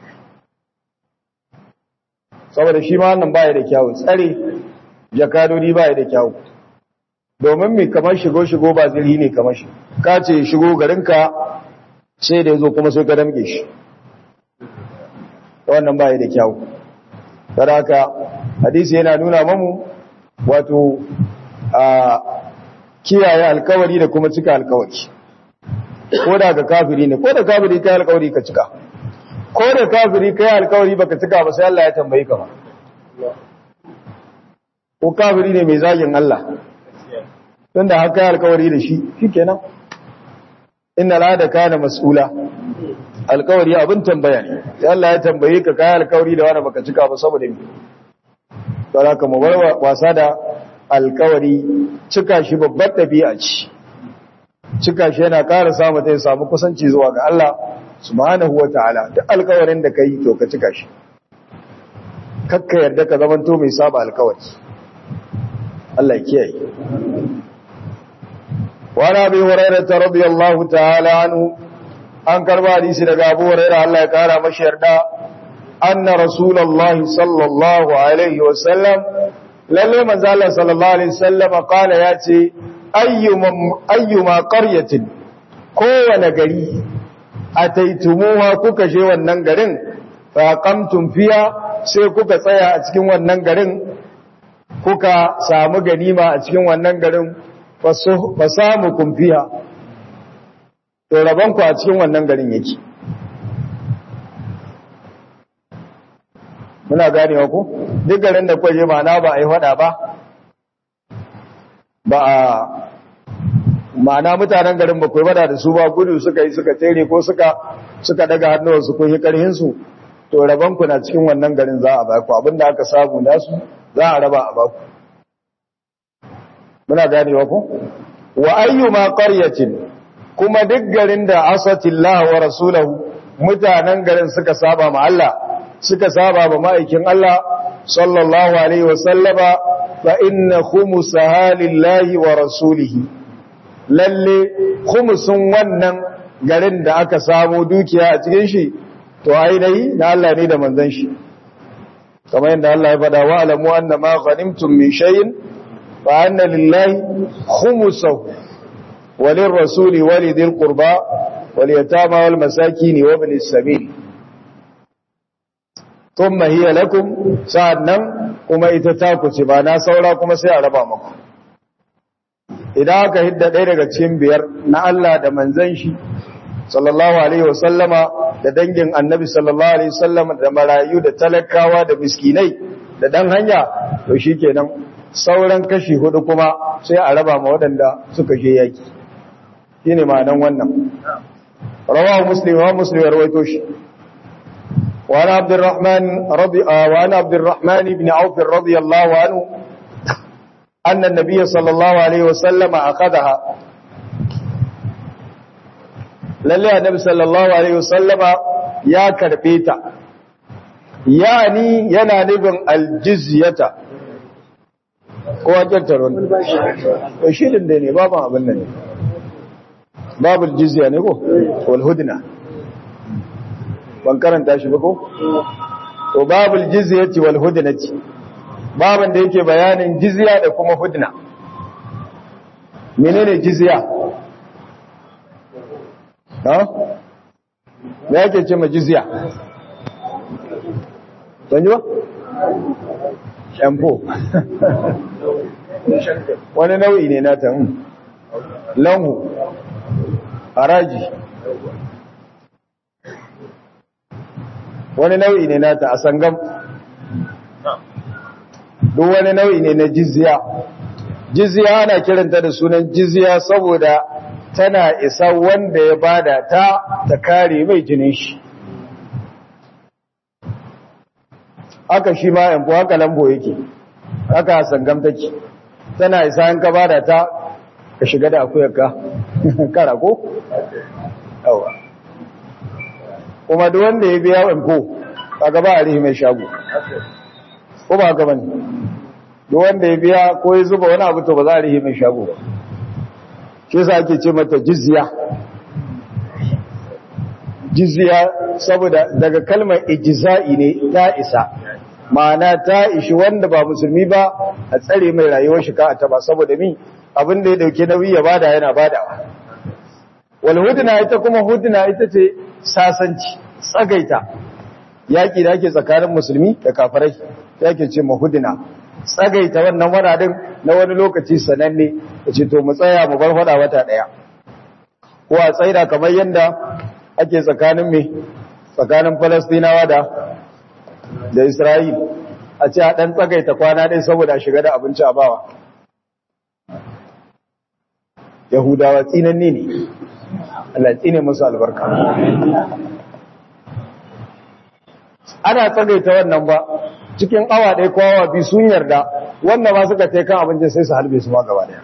saboda shi ma wannan baya da kyawu tsare jakadodi baya da kyawu domin mai kamar shigo ba zirhi ne kamar shi ka ce shigo garinka sai da yazo kuma sai ka damge shi wannan baya da kyawu don haka hadisi yana nuna mamu wato a kiyaye alkawari da kuma cika alkawari ko da ga kafiri ne ko da kafiri kai alkawari ka cika ko da kafiri kai alkawari baka cika ba sai Allah ya tambaye ka ba ko kafiri ne mai zagin Allah tunda haka ya alkawari da shi shikenan inna la da kana mas'ula alkawari abin tambaya ne sai Allah ya tambaye ka kai alkawari da wani baka cika ba saboda me saboda ka mu bar wasa da alkawari cika shi babbar dabi'a ce cika shi yana ƙara samu ta samu kusanci zuwa ga Allah subhanahu wataala duk alkawarin da kai to ka cika shi kakka yarda ka zamanto mai saba alkawari Allah ya kiyaye wa nabi hurairah radiyallahu ta'ala anhu an karba hadisi daga Abu Hurairah Allah ya kara mashi yarda anna rasulullahi sallallahu alaihi wasallam lalle manzo Allah sallallahu alaihi wasallam qala yace ayyuma qaryatin kowane gari ataitumuha kuka je wannan garin fa qamtum fiha sai kuka tsaya a cikin wannan garin kuka samu ganima a cikin wannan garin fa samu kumfiya to rabanku a cikin wannan garin yake muna ganewa ko duk garin da kwaje ma'ana ba a yi fada ba a ma'ana mutanen garin ba kuwa da su ba gudu suka yi suka tere ko suka daga hannuwarsu ko yi karhinsu to rabanku na cikin wannan garin za a baku abinda aka samu nasu za a raba a baku muna ganewa ko wa ayyuma qaryatin kuma duk garin da asatillahu wa rasulahu mutanen garin suka saba ma Allah suka saba ba ma'aikin Allah sallallahu alaihi wa sallama fa inna khumsaha lillahi wa rasulihi lalle khumsun wannan garin da aka samu dukiya a cikin shi to ainihi na Allah ne da manzon shi kamar yadda Allah ya faɗa wa alamu anna ma ghanimtum min shay'in fa anna lillahi khumsahu walin rasuli walidil qurba wal yatama wal masakin wa ibn as-sabil thumma hiya lakum sa'annan kuma ita ta ku ce ba na saura kuma sai a raba muku idan aka hidda ɗaya daga cikin biyar na Allah da manzon shi sallallahu alaihi wasallama da dangin annabi sallallahu alaihi wasallama da marayu da talakawa da miskinai da dan hanya to shikenan sauran kashi hudu kuma sai a raba ma waɗanda suka je yaki shine ma'anan wannan rawahu muslim wa muslim ya rawaito shi wa ana abdurrahman ibn auf radiyallahu anhu anna an-nabiy sallallahu alaihi wasallam akhadaha lalle annabi sallallahu alaihi wasallam ya karbe ta yani yana nufin aljizyata ko wajen to shirin da ne babu abin nan ne babul jizya ne ko wal hudna ban karanta shi ba ko to babul jizyati wal hudnati baban da yake bayanin jizya da kuma hudna menene jizya ha me yake ce ma jizya sanji ba shampoo wani nau'i ne na ta lanhu haraji wani nau'i ne nata a sangam, duk wani nau'i ne na jizya. Jizya ana kiranta da sunan jizya saboda tana isa wanda ya bada ta kare mai jinin shi. Haka shi ma yanku haka lambo yake, haka sangam take, tana isa an ka bada ta ka shiga da akuyarka kara ko? Yawa. Kuma duk wanda ya biya yanku kaga ba a rihi mai shago, ko ba haka bane? Duk wanda ya biya ko ya zuba wani abu to ba za a rihi mai shago ba. Shi yasa ake ce mata jizya. Jizya saboda daga kalmar ijza'i ne, ta isa. Ma'ana ta ishi wanda ba musulmi ba a tsare mai rayuwar shi ka a taba, saboda mi abin da ya dauke nauyi ya bada yana badawa. Wal hudna ita kuma hudna ita ce sasanci, tsagaita yaki da ake tsakanin musulmi da kafirai, yake ce mahudna. Tsagaita wannan wadadin na wani lokaci sananne, yace to mu tsaya mu bar fada wata daya, ko a tsaida kamar yanda ake tsakanin Falastinawa da Isra'il, a ce a ɗan tsagaita kwana ɗaya saboda a shiga da abinci a bawa. Yahudawa tsinanne ne, Allah tsine musu albarka. Ana tsagaita wannan ba, cikin awa ɗaya ko awa biyu sun yarda, wanda ma suka ce kan abincin sai su halbe su ma gaba ɗaya.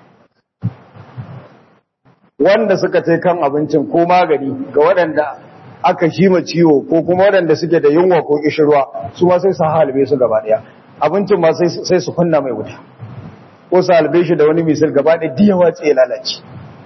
Wanda suka ce kan abincin ko magani ga waɗanda aka shima ciwo ko kuma waɗanda suke da yunwa ko kishirwa, su ma sai su halbe su gaba ɗaya. Abincin ma sai su kunna mai wuta, ko su halbe shi da wani misal gaba ɗaya diyawa ce ya lalace.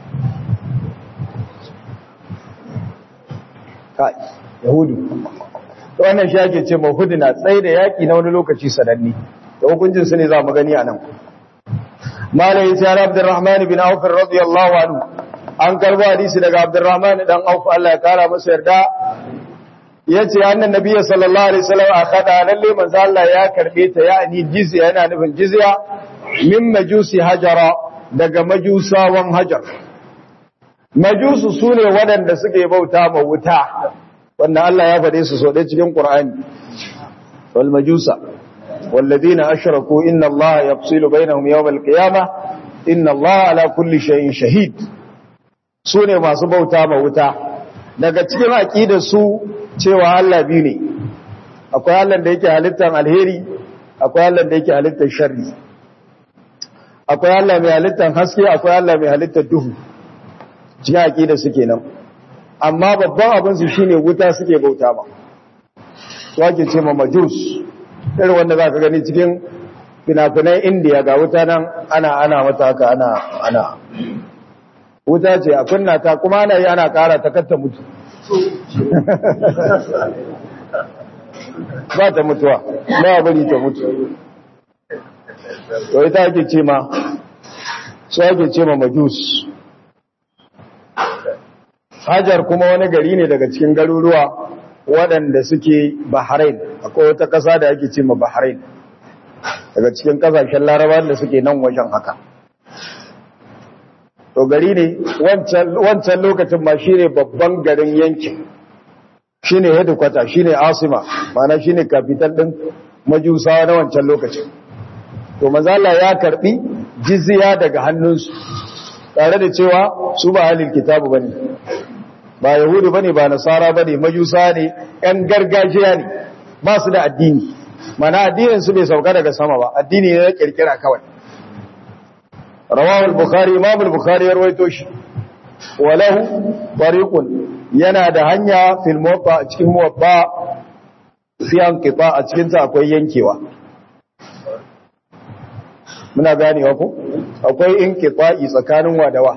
Kai, Yahudu. Wannan shi ake ce mahudu na tsaye da yaƙi na wani lokaci sananni, da hukuncin su ne za mu gani a nan. Malayi sai Abdurrahman bin Auf radiyallahu anhu, an karbo hadisi daga Abdurrahman dan Auf, Allah ya kara masa yarda, yace annan nabiyyi sallallahu alaihi wasallam akhada lalle manzo Allah ya karbe ta, yani jizya, yana nufin jizya min majusi hajara, daga majusawan hajar. Majusu sune waɗanda suke bauta ma wuta, wanda Allah ya faɗe su so ɗaya cikin Qur'ani. Wal majusa walladina ashraku inna Allah yafsilu bainahum yawm al-qiyamah inna Allah ala kulli shay'in shahid. Sune masu bauta ma wuta. Daga cikin aqidar su cewa Allah biyu ne. Akwai Allah da yake halittar alheri, akwai Allah da yake halittar sharri. Akwai Allah mai halittar haske, akwai Allah mai halittar duhu. Cikin aqidar su kenan. Amma babban abin su shine wuta suke bauta ma. Wake ce ma majus, irin wanda za ka gani cikin fina-finan Indiya, ga wuta nan ana mata haka ana wuta ce a kunna ta, kuma ana yi ana kara ta katta mutu. Ba ta mutuwa, ba bari ta mutu. To ita ake ce ma, su ake ce ma majus. Hajar kuma wani gari ne daga cikin garuruwa waɗanda suke Bahrain, akwai wata ƙasa da ake ce ma Bahrain, daga cikin ƙasashen Laraba da suke nan wajen haka. To gari ne wancan lokacin ma shine babban garin yankin, shine headquarter, shine asima, mana shine capital din majusawa na wancan lokacin. To manzo Allah ya karbi jizya daga hannunsu, tare da cewa su ba ahlul kitabu bane, ba yahudu bane, ba nasara bane, majusa ne, ƴan gargajiya ne, ba su da addini. Mana addinin su bai sauka daga sama ba, addini ne na kirkira kawai. Rawahu al-Bukhari, Imam al-Bukhari ya rawaito shi. Walahu tariqun, yana da hanya fil muwatta, cikin muwatta fi anqita, a cikin ta akwai yankewa. Muna ganewa ko? Akwai inqita'i tsakanin wadawa.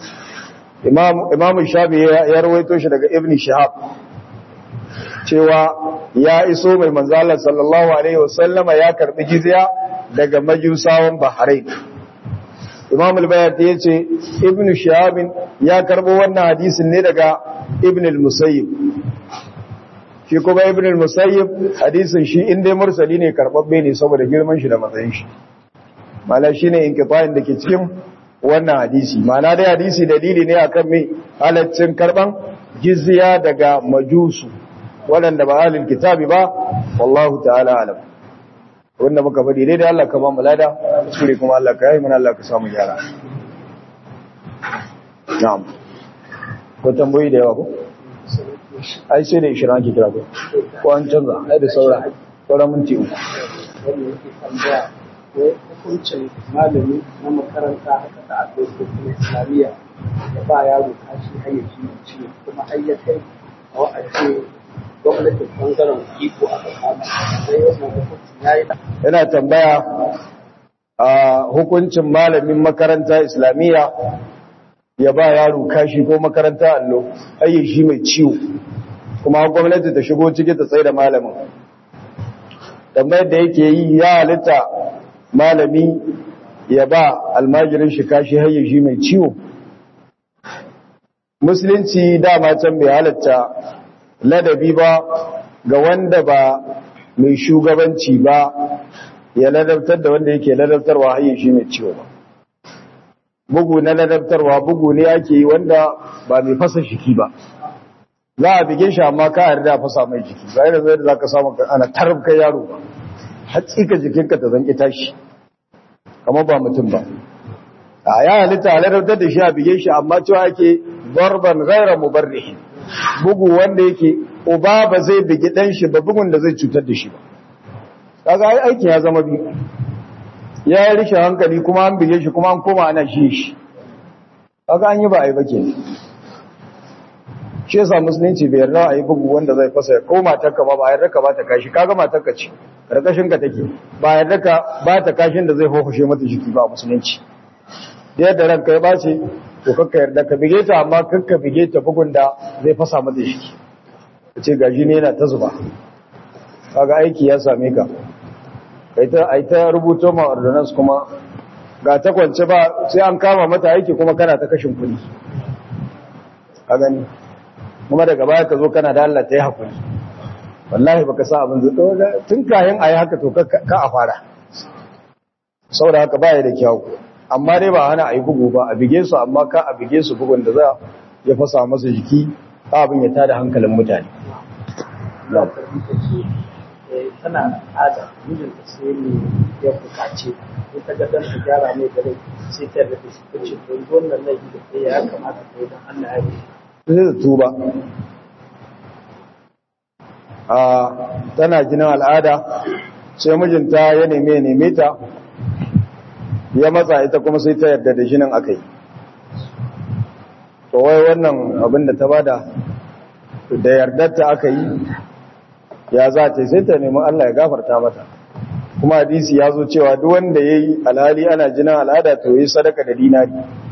Imam Shafi ya rawaito shi daga Ibn Shihab cewa ya iso mai manzo Allah sallallahu alaihi wasallama ya karbi jizya daga majusawan Bahrain. Imam al-Bayhaqi yace Ibn Shihab ya karbo wannan hadisin ne daga Ibn al-Musayyib. Shi kuma Ibn al-Musayyib hadisin shi inda mursali ne karbabbe ne saboda girman shi da matsayin shi. Mala shine inqita'in da ke cikin wannan hadisi. Ma'ana dai hadisi dalili ne akan mai halaccin karban jizya daga majusu waɗanda ba ahlul kitabi ba, wallahu ta'ala alam. Wanda muka faɗi dai da Allah ka ba mu lada, kuskure kuma Allah ka yi mana, Allah ka samu gyara. Na'am. Ko tambayi da yawa ko? Ai sai da 20 ake kira ko an canza, ai da sauran minti 3. Wanda yake tambaya ko hukuncin malami na makaranta haka da aka yi kuma islamiyya da ba yaro kashi hayyaci mai ciwo kuma ayyakai a wa'ace gwamnatin bangaren iko aka kama sai wannan hukuncin ya yi. Yana tambaya a hukuncin malamin makaranta islamiyya ya ba yaro kashi ko makaranta allo ayyaci mai ciwo kuma gwamnati ta shigo ciki ta tsaye da malamin. Tambayar da yake yi ya halitta malami ya ba almajirin shi kashi hayyaci mai ciwo. Musulunci dama can bai halatta ladabi ba ga wanda ba mai shugabanci ba ya ladabtar da wanda yake ladabtarwa hayyaci mai ciwo ba. Bugu na ladabtarwa bugu ne ake yi wanda ba mai fasa jiki ba. Za a bige shi amma ka yarda fasa mai jiki ba yana zai da za ka samu ana tarbka yaro ba hatsika jikinka ta zanki tashi kamar ba mutum ba. A ya halitta halartar da shi a bige shi amma cewa ake darban ghaira mubarrih, bugu wanda yake uba ba zai bigi dan shi ba, bugun da zai cutar da shi ba. Kaga ai aikin ya zama biyu, ya yi rishin hankali kuma an bige shi kuma an koma ana shi. Kaga an yi ba a yi ba ke. Shi yasa musulunci bai yarda a yi bugu wanda zai fasa ko matarka ba ba yarda ka ba ta kashi, kaga matarka ce karkashin ka take, ba yarda ka ba ta kashin da zai hofushe mata jiki ba musulunci. Yadda ranka ya bace to kakka yarda ka bige ta, amma kakka bige ta bugun da zai fasa mata jiki. Kace gaji ne yana ta zuba. Kaga aiki ya same ka. Ai ta rubuto ma ordinance kuma ga ta kwance ba sai an kama mata aiki kuma kana ta kashin kuɗi. Ka gani? Kuma daga baya ka zo kana da Allah ta yi hakuri. Wallahi baka sa abin zuwa tun kayan ayi haka to ka a fara. Saboda haka baya da kyau. Amma dai ba hana a yi bugu ba, a bige su amma ka a bige su bugun da za ya fasa masa jiki, abin ya tada hankalin mutane. Tana al'ada mijinta sai ne ya bukace ko ta gadon ta gyara mai da rai sai ta da shi ta ce to wannan laifi da ta ya kamata ta yi don Allah ya yi. Sai da tuba. Tana jinin al'ada sai mijinta ya neme ta ya matsa ita kuma sai ta yarda da jinin aka yi. To wai wannan abin da ta bada da yardarta aka yi ya za ta sai ta nemi Allah ya gafarta mata. Kuma hadisi ya zo cewa duk wanda ya yi alhali ana jinin al'ada to yi sadaka da dinari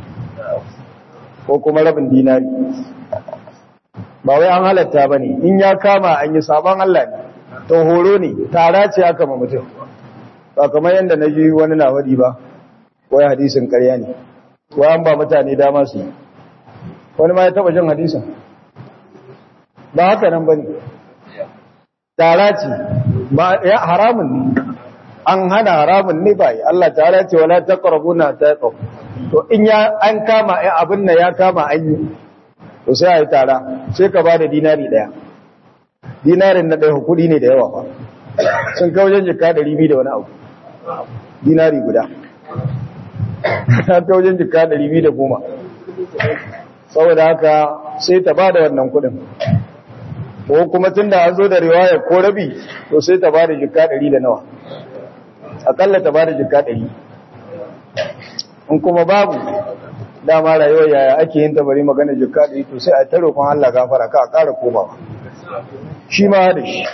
ko kuma rabin dinari. Ba wai an halatta ba ne, in ya kama an yi sabon Allah ne, to horo ne, tara ce aka ma mutum. Ba kamar yadda na ji wani na wadi ba, wai hadisin ƙarya ne, wai an ba mutane dama su yi. Wani ma ya taɓa jin hadisin. Ba haka nan ba ne. Tara ce, haramun ne, an hana haramun ne ba yi, Allah tara ce wala ta ƙarabu na ta ƙau. To in an kama abin na ya kama an yi, to sai a yi tara, sai ka ba da dinari ɗaya. Dinarin na ɗaya kuɗi ne da yawa ba, sun kawo jan jika 200 da wani abu. Dinari guda. Ta kawo jan jika 210. Saboda haka sai ta ba da wannan kuɗin. Ko kuma tun da an zo da riwaya ko rabi, to sai ta ba da jika 100 da nawa. Akalla ta ba da jika 100. In kuma babu, dama rayuwar yaya ake yin tabari magana jika 100, to sai a ta roƙon Allah gafara ka a ƙara komawa. Shi ma da shi.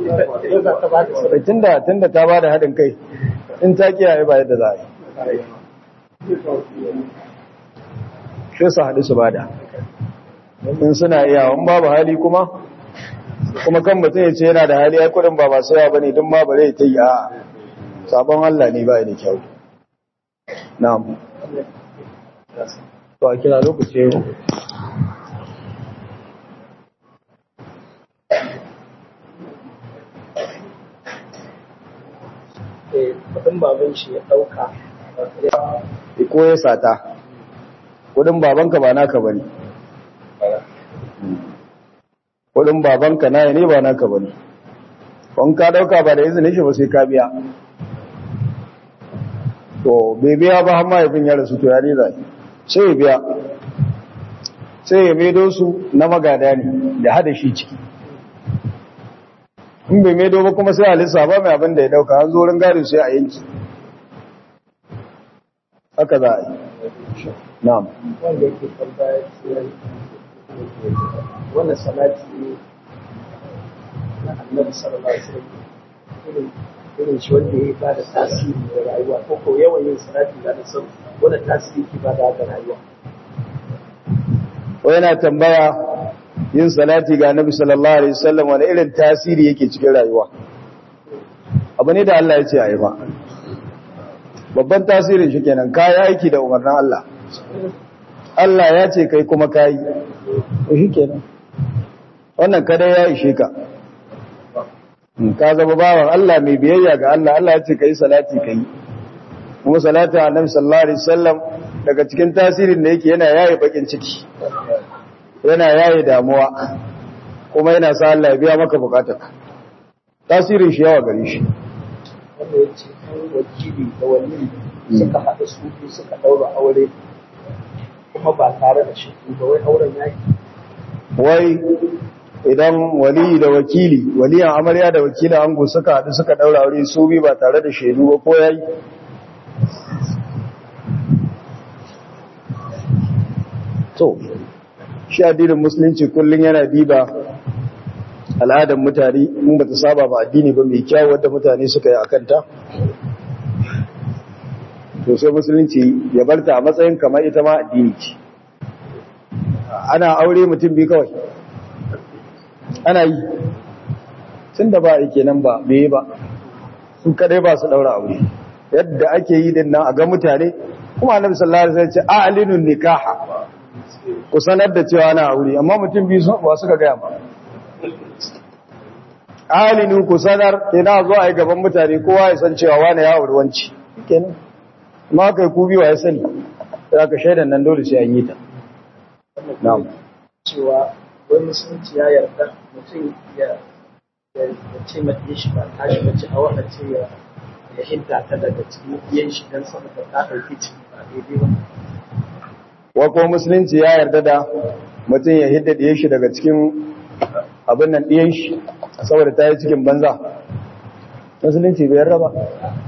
Tunda ta ba da haɗin kai, in ta kiyaye ba yadda za a yi. Shi su haɗu su bada. In suna iya, in babu hali kuma kan mutum ya ce yana da hali ya kudin ba masu yawa ba ne don ma bare ta yi a sabon Allah ne ba da kyau. Na'am. To a kira lokaci yau. Kudin baban shi ya ɗauka. Ko ya sata. kudin babanka ba naka bane kudin babanka nayi ne ba naka bane kun ka dauka ba da izinin shi ba sai ka biya to bai biya ba har mahaifin ya rasu to ya ne zai sai ya biya sai ya maido su na magada ne da hada shi ciki in bai maido ba kuma sai a lissafa mai abin da ya dauka an zo wurin gado sai a yanki haka za a yi na'am wanda yake tambaya wannan salati ne na annabi sallallahu alaihi wasallam irin shi wanda ya ba da tasiri da rayuwa ko yawan yin salati da san wanda tasiri ke ba da rayuwa ko yana tambaya yin salati ga annabi sallallahu alaihi wasallam wani irin tasiri yake cikin rayuwa abu ne da Allah ya ce ayi ba babban tasirin shi kenan kai aiki da umarnin Allah Allah ya ce kai kuma kai shi kenan wannan kada ya ishe ka ka zama bawan Allah mai biyayya ga Allah Allah ya ce kai salati kai kuma salatin annabi sallallahu alaihi wasallam daga cikin tasirin da yake yana yaye bakin ciki yana yaye damuwa kuma yana sa Allah ya biya maka bukatarka tasirin shi yawa gare shi wanda ya ce kan wakili da wani suka haɗa su suka ɗaura aure kuma ba tare da shi ba wai auren yaki wai idan wali da wakili waliyan amarya da wakilin ango suka haɗu suka ɗaura aure su bi ba tare da shaidu ba ko yayi to shi addinin musulunci kullum yana diba al'adar mutane in ba ta saba ba addini ba mai kyau wadda mutane suka yi a kanta to sai musulunci ya barta a matsayin kamar ita ma addini ce ana aure mutum bi kawai ana yi tun da ba a kenan ba bai ba sun kadai ba su daura aure yadda ake yi din nan a ga mutane kuma annabi sallallahu alaihi wasallam ya ce a'linun nikaha ku sanar da cewa ana aure amma mutum biyu ba suka gaya ba alinu ku sanar ina zo a yi gaban mutane kowa ya san cewa wani ya aure wanci kenan amma kai ku biyu ya sani za ka shaidan nan dole sai an yi ta na'am cewa wani musulunci ya yarda mutum ya ce mace shi ba tashi mace a wakace ya hidda ta daga cikin yan shi don saboda ta ɗauki ciki ba daidai ba wako musulunci ya yarda da mutum ya hidda ɗiyan shi daga cikin abin nan ɗiyan shi saboda ta yi cikin banza musulunci bai yarda ba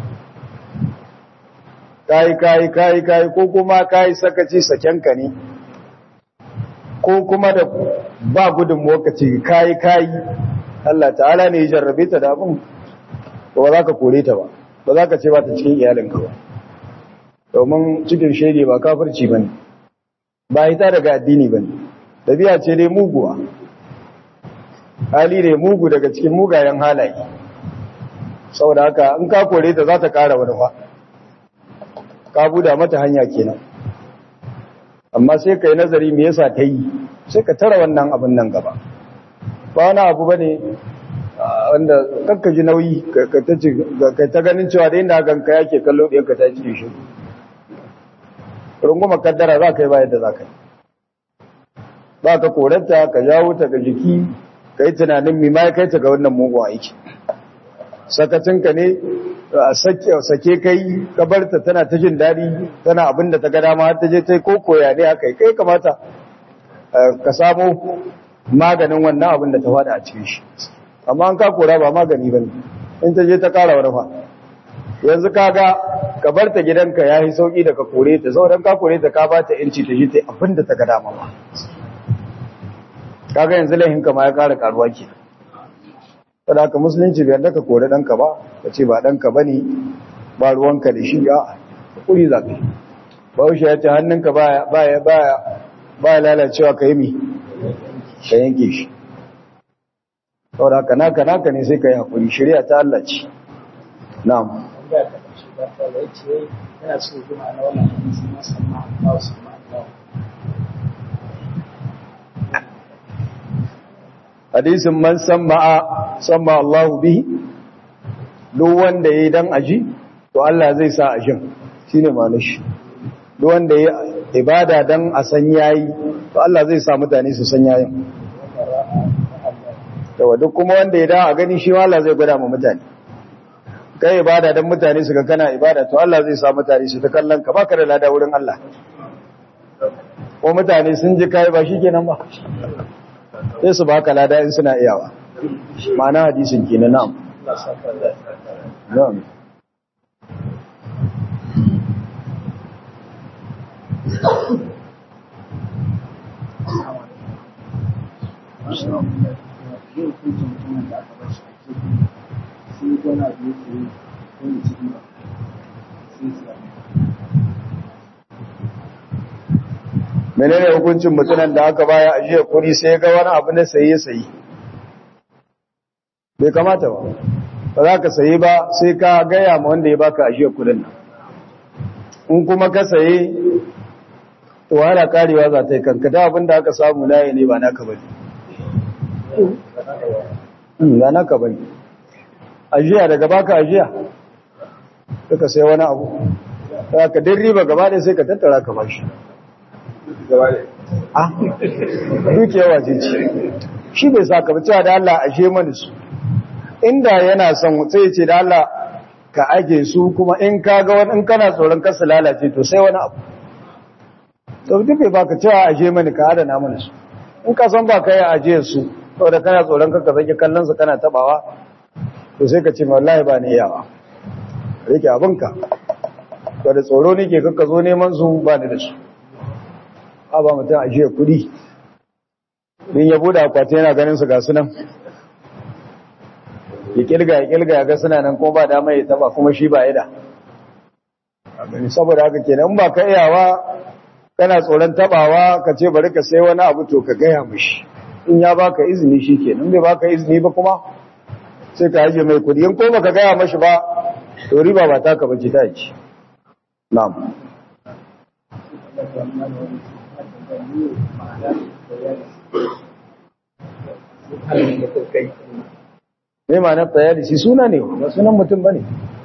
kayi ko kuma kayi sakaci sakenka ne ko kuma da ba gudun lokaci kayi Allah ta'ala ne ya jarrabe ta da abin ba za ka kore ta ba za ka ce ba ta cikin iyalinka ba domin cikin shege ba kafirci ba ne ba ita daga addini ba ne ɗabi'a ce dai muguwa hali ne mugu daga cikin mugayen halaye saboda haka in ka kore ta za ta ƙara wani fa ka buda mata hanya kenan amma sai ka yi nazari me yasa ta yi sai ka tara wannan abin nan gaba ba wani abu ba ne wanda kakka ji nauyi ka ta ganin cewa da inda ganka yake kallo ɗiyanka ta cire shi runguma kaddara za ka yi bayan da za ka yi ba ka koranta ka jawo ta ga jiki ka yi tunanin mima ya kai ta ga wannan mugun aiki sakacinka ne sake kai ka barta tana ta jin daɗi tana abin da ta ga dama har ta je ta yi koya ne aka yi kai kamata ka samo maganin wannan abin da ta fada a cikin shi amma an ka kora ba magani ba ne in ta je ta kara wani fa yanzu kaga ka bar ta gidanka ya yi sauƙi da ka kore ta sauran ka kore ta ka ba ta yanci ta je ta yi abin da ta ga dama ba kaga yanzu laihinka ma ya kara karuwa ke saboda haka musulunci bai yarda ka kore ɗanka ba ka ce ba ɗanka ba ne ba ruwanka da shi a kuri za ka yi bahaushe ya ce hannunka baya lalacewa ka yi mi ka yanke shi saboda haka naka ne sai ka yi haƙuri shirya ta Allah ce na'am hadisin man samma Allahu bihi duk wanda yayi dan aji to Allah zai sa ajin shine ma'anar shi duk wanda yayi ibada dan a san yayi to Allah zai sa mutane su san yayin to duk kuma wanda ya da a gani shi Allah zai gwada ma mutane kai ibada dan mutane su ga kana ibada to Allah zai sa mutane su ta kallon ka baka da lada wurin Allah ko mutane sun ji kai ba shikenan ba sai su baka lada in suna iyawa ma'ana hadisin kenan na'am na'am menene hukuncin mutumin da aka baya ajiyar kudi sai ga wani abu na saye bai kamata ba za ka saye ba sai ka gaya ma wanda ya baka ajiyar kudin nan in kuma ka saye to wahala karewa za ta yi kankata abin da aka samu layi ne ba naka bane ba naka bane ajiya daga baka ajiya suka sai wani abu za ka din riba gaba ɗaya sai ka tattara ka bashi dukiya wace ce shi bai sa ka cewa da Allah ashe mani su inda yana son sai ce da Allah ka aje su kuma in ka ga wani in kana tsoron kasa lalace to sai wani abu to duk bai baka cewa aje mani ka adana mana su in ka san ba ka yi aje su saboda kana tsoron ka zage kallon su kana tabawa to sai ka ce wallahi ba ni iyawa rike abinka to da tsoro nake kakka zo neman su ba ni da su a ba mutum ajiye kudi din ya bude akwati yana ganin su ga sunan ya kilga ya ga suna nan kuma ba dama ya taba kuma shi ba yada saboda haka kenan in ba ka iyawa kana tsoron tabawa ka ce bari ka sai wani abu to ka gaya mishi in ya baka izini shi kenan bai baka izini ba kuma sai ka ajiye mai kudi in ko baka gaya mashi ba to riba ba taka bace ta ci na'am me ma'anar tayalisi suna ne ba sunan mutum ba ne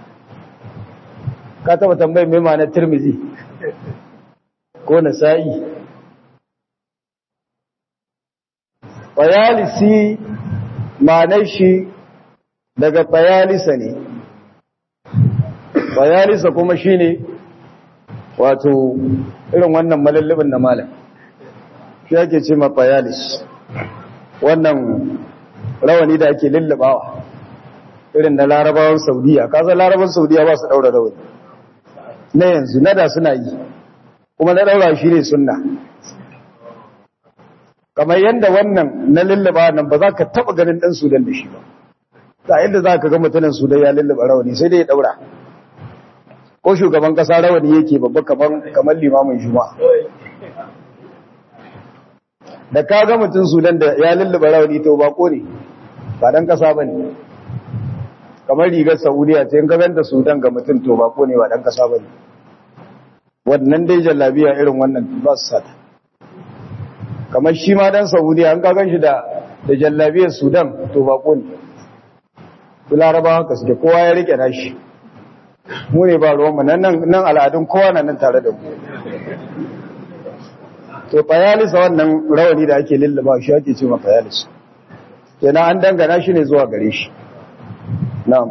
ka taba tambayin me ma'anar tirmizi ko nasa'i tayalisi ma'anar shi daga tayalisa ne tayalisa kuma shi ne wato irin wannan malallabin na malam shi ake ce ma tayalis wannan rawani da ake lullabawa irin na larabawan saudiya kasa larabawan saudiya ba su daura rawani na yanzu na da suna yi kuma na daura shi ne sunna kamar yadda wannan na lullaba nan ba za ka taba ganin dan sudan da shi ba ta yadda za ka ga mutumin sudan ya lullaba rawani sai dai ya daura ko shugaban kasa rawani yake babba kamar limamin juma'a da ka ga mutum sudan da ya lullaba rawani to bako ne ba dan kasa bane kamar rigar saudiya ce in ka ganta sudan ga mutum to bako ne ba dan kasa bane wannan dai jallabiya irin wannan ba su sata kamar shi ma dan saudiya an ka ganshi da jallabiyar sudan to bako ne su larabawa haka suke kowa ya rike nashi mu ne ba ruwanmu nan al'adun kowa na nan tare da mu to fayalisa wannan rawani da ake lullaba shi ake ce ma fayalisa kenan an dangana shi ne zuwa gare shi na'am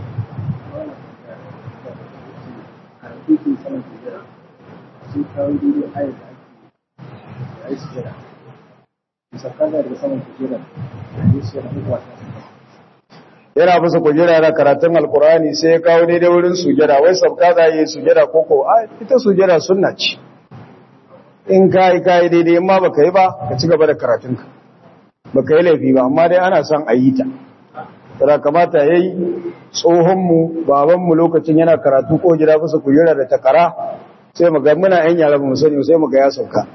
yana bisa kujera da karatun alkurani sai ya kawo daidai wurin sujada wai sabka za yi sujada koko ita sujada sunna ce in ka yi daidai amma baka yi ba ka ci gaba da karatunka baka yi laifi ba amma dai ana son a yi ta tara kamata ya yi tsohonmu babanmu lokacin yana karatu ko gida bisa kujera da takara sai mu ga muna yan yara mu sani sai mu ga ya sauka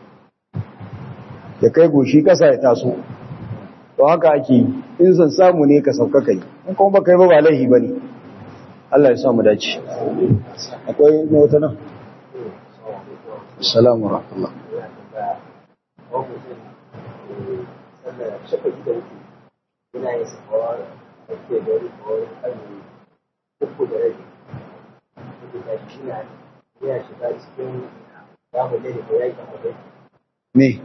ya kai goshi kasa ya taso to haka ake yi in san samu ne ka sauka kai in kuma baka yi ba laifi bane Allah ya sa mu dace akwai wata nan assalamu alaikum me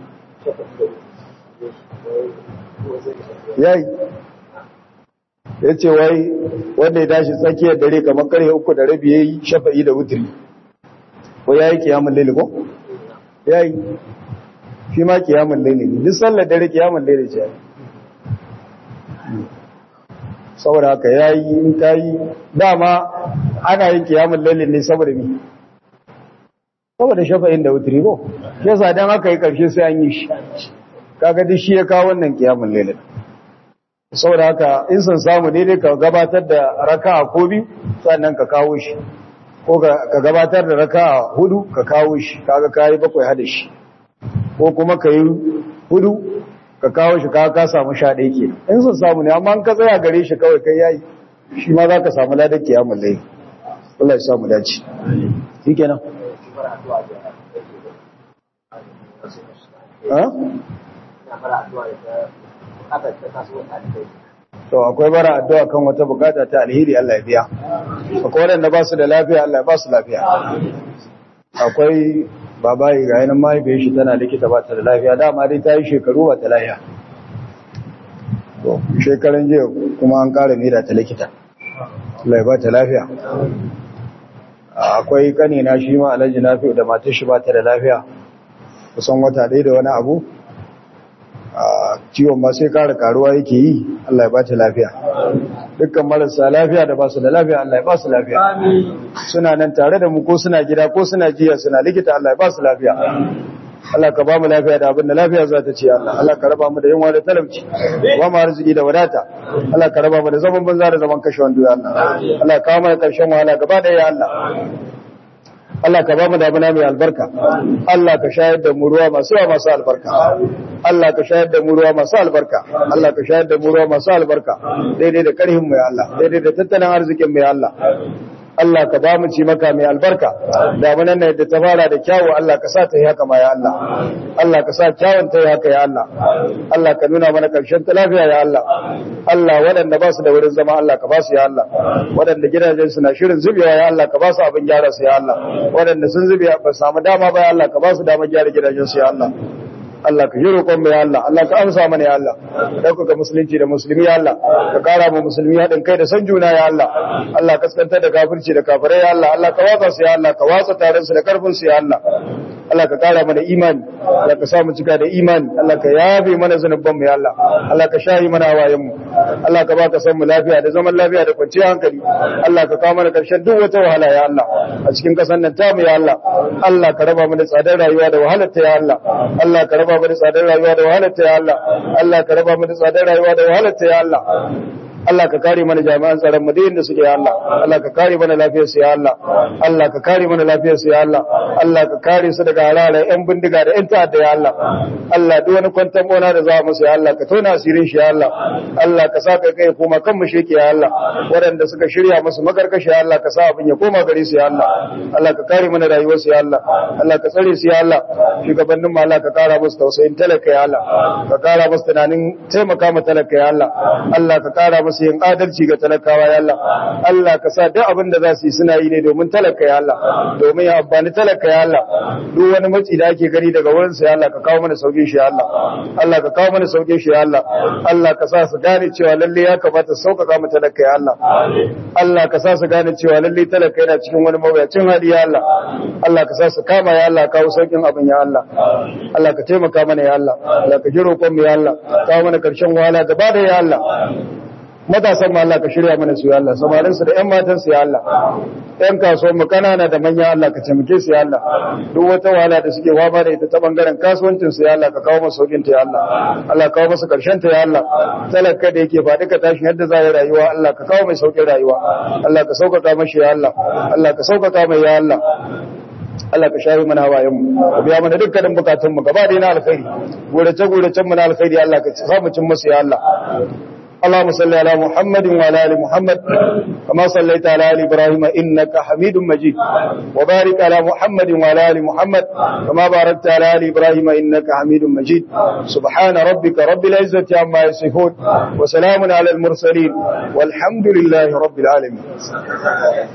yayi ya ce wai wanda ya tashi tsakiyar dare kamar karfe 3:30 ya yi shafa'i da wutiri ko ya yi kiyamun laili ko? ya yi shi ma kiyamun laili ne duk sallar dare kiyamun laili ce saboda haka ya yi in ta yi dama ana yin kiyamun laili ne saboda mi saboda shafa'in da wutiri ko shi yasa don haka yi karshe sai an yi shi kaga duk shi ya kawo wannan kiyamun laili saboda haka in sun samu daidai ka gabatar da raka'a ko biyu sannan ka kawo shi ko ka gabatar da raka'a 4 ka kawo shi kaga kai 7 hada shi ko kuma ka yi 4 ka kawo shi kaga ka samu 11 kenan in sun samu ne amma in ka tsaya gare shi kawai kai yayi shi ma zaka samu ladan kiyamul layl Allah ya samu dace shikenan to akwai bara addu'a kan wata bukata ta alheri Allah ya biya akwai wanda ba su da lafiya Allah ya ba su lafiya akwai babayi ga yanan mahaifiyar shi tana likita ba ta da lafiya dama dai ta yi shekaru ba ta lafiya to shekaran jiya kuma an kara mira ta likita Allah ya ba ta lafiya akwai kanina shi ma Alhaji Nafi'u da matar shi ba ta da lafiya kusan wata ɗaya da wani abu ciwon ma sai kara karuwa yake yi Allah ya ba ta lafiya dukkan marasa lafiya da ba su da lafiya Allah ya ba su lafiya suna nan tare da mu ko suna gida ko suna jiya suna likita Allah ya ba su lafiya Allah ka ba mu lafiya da abin da lafiya za ta ce Allah ka raba mu da yunwa da talauci ba mu arziki da wadata Allah ka raba mu da zaman banza da zaman kashe wando ya Allah Allah ka kawo mana karshen wahala gaba da ya Allah Allah ka ba mu damuna mai albarka Allah ka shayar da mu ruwa masu albarka Allah ka shayar da mu ruwa masu albarka Allah ka shayar da mu ruwa masu albarka daidai da karhin mu ya Allah daidai da tattalin arzikin mu ya Allah Allah ka ba mu ci maka mai albarka damunan nan da ta fara da kyawu Allah ka sa ta yi haka ma ya Allah Allah ka sa kyawun ta yi haka ya Allah Allah ka nuna mana karshen ta lafiya ya Allah Allah waɗanda ba su da wurin zama Allah ka ba su ya Allah waɗanda gidajen su na shirin zubewa ya Allah ka ba su abin gyara su ya Allah waɗanda sun zube ba samu dama ba ya Allah ka ba su dama gyara gidajen su ya Allah Allah ka yi roƙon mai Allah Allah ka amsa mana ya Allah ɗaukaka musulunci da musulmi ya Allah ka ƙara mu musulmi haɗin kai da san juna ya Allah Allah ka kaskantar da kafirci da kafirai ya Allah Allah ka watsa su ya Allah ka watsa tarin su da karfin su ya Allah Allah ka ƙara mana imani Allah ka sa mu cika da imani Allah ka yafe mana zanuban mu ya Allah Allah ka shahi mana hawayen mu Allah ka baka san mu lafiya da zaman lafiya da kwanciyar hankali Allah ka kawo mana ƙarshen duk wata wahala ya Allah a cikin ƙasar nan tamu ya Allah Allah ka raba mu da tsadar rayuwa da wahalar ta ya Allah Allah ka raba mu da tsadar rayuwa da wahalar ta ya Allah Allah ka raba mu da tsadar rayuwa da wahalar ta ya Allah Allah ka kare mana jami'an tsaron mu da inda suke ya Allah Allah ka kare mana lafiyar su ya Allah Allah ka kare mana lafiyar su ya Allah Allah ka kare su daga halayen yan bindiga da yan ta'adda ya Allah Allah duk wani kwantan bona da za mu su ya Allah ka tona asirin shi ya Allah Allah ka sa kai koma kan mu sheke ya Allah waɗanda suka shirya musu makarkashi ya Allah ka sa abin ya koma gare su ya Allah Allah ka kare mana rayuwar su ya Allah Allah ka tsare su ya Allah shugabannin mu Allah ka kara musu tausayin talaka ya Allah ka kara musu tunanin taimaka ma talaka ya Allah Allah ka kara musu yin adalci ga talakawa ya Allah Allah ka sa duk abin da za su yi suna yi ne domin talaka ya Allah domin ya amfani talaka ya Allah duk wani matsi da ake gani daga wurin sa ya Allah ka kawo mana saukin shi ya Allah Allah ka kawo mana saukin shi ya Allah Allah ka sa su gane cewa lalle ya kamata su sauƙaƙa mu talaka ya Allah Allah ka sa su gane cewa lalle talaka yana cikin wani mawuyacin hali ya Allah Allah ka sa su kama ya Allah kawo saukin abin ya Allah Allah ka taimaka mana ya Allah Allah ka ji roƙon mu ya Allah kawo mana karshen wahala gaba da ya Allah matasan ma Allah ka shirya mana su ya Allah samarin su da ƴan matan su ya Allah ƴan kasuwan mu kanana da manya Allah ka taimake su ya Allah duk wata wahala da suke wama da ita ta bangaren kasuwancin su ya Allah ka kawo musu saukin ta ya Allah Allah ka kawo musu karshen ta ya Allah talaka da yake faɗi ka tashi yadda za ya rayuwa Allah ka kawo mai saukin rayuwa Allah ka sauƙaƙa mashi ya Allah Allah ka sauƙaƙa mai ya Allah Allah ka shayi mana hawayen mu ka biya mana dukkanin bukatun mu gaba da na alkhairi gurace mu na alkhairi Allah ka samu cin musu ya Allah اللهم صل على محمد وعلى ال محمد كما صليت على ال ابراهيم انك حميد مجيد وبارك على محمد وعلى ال محمد كما باركت على ال ابراهيم انك حميد مجيد سبحان ربك رب العزه عما يصفون وسلام على المرسلين والحمد لله رب العالمين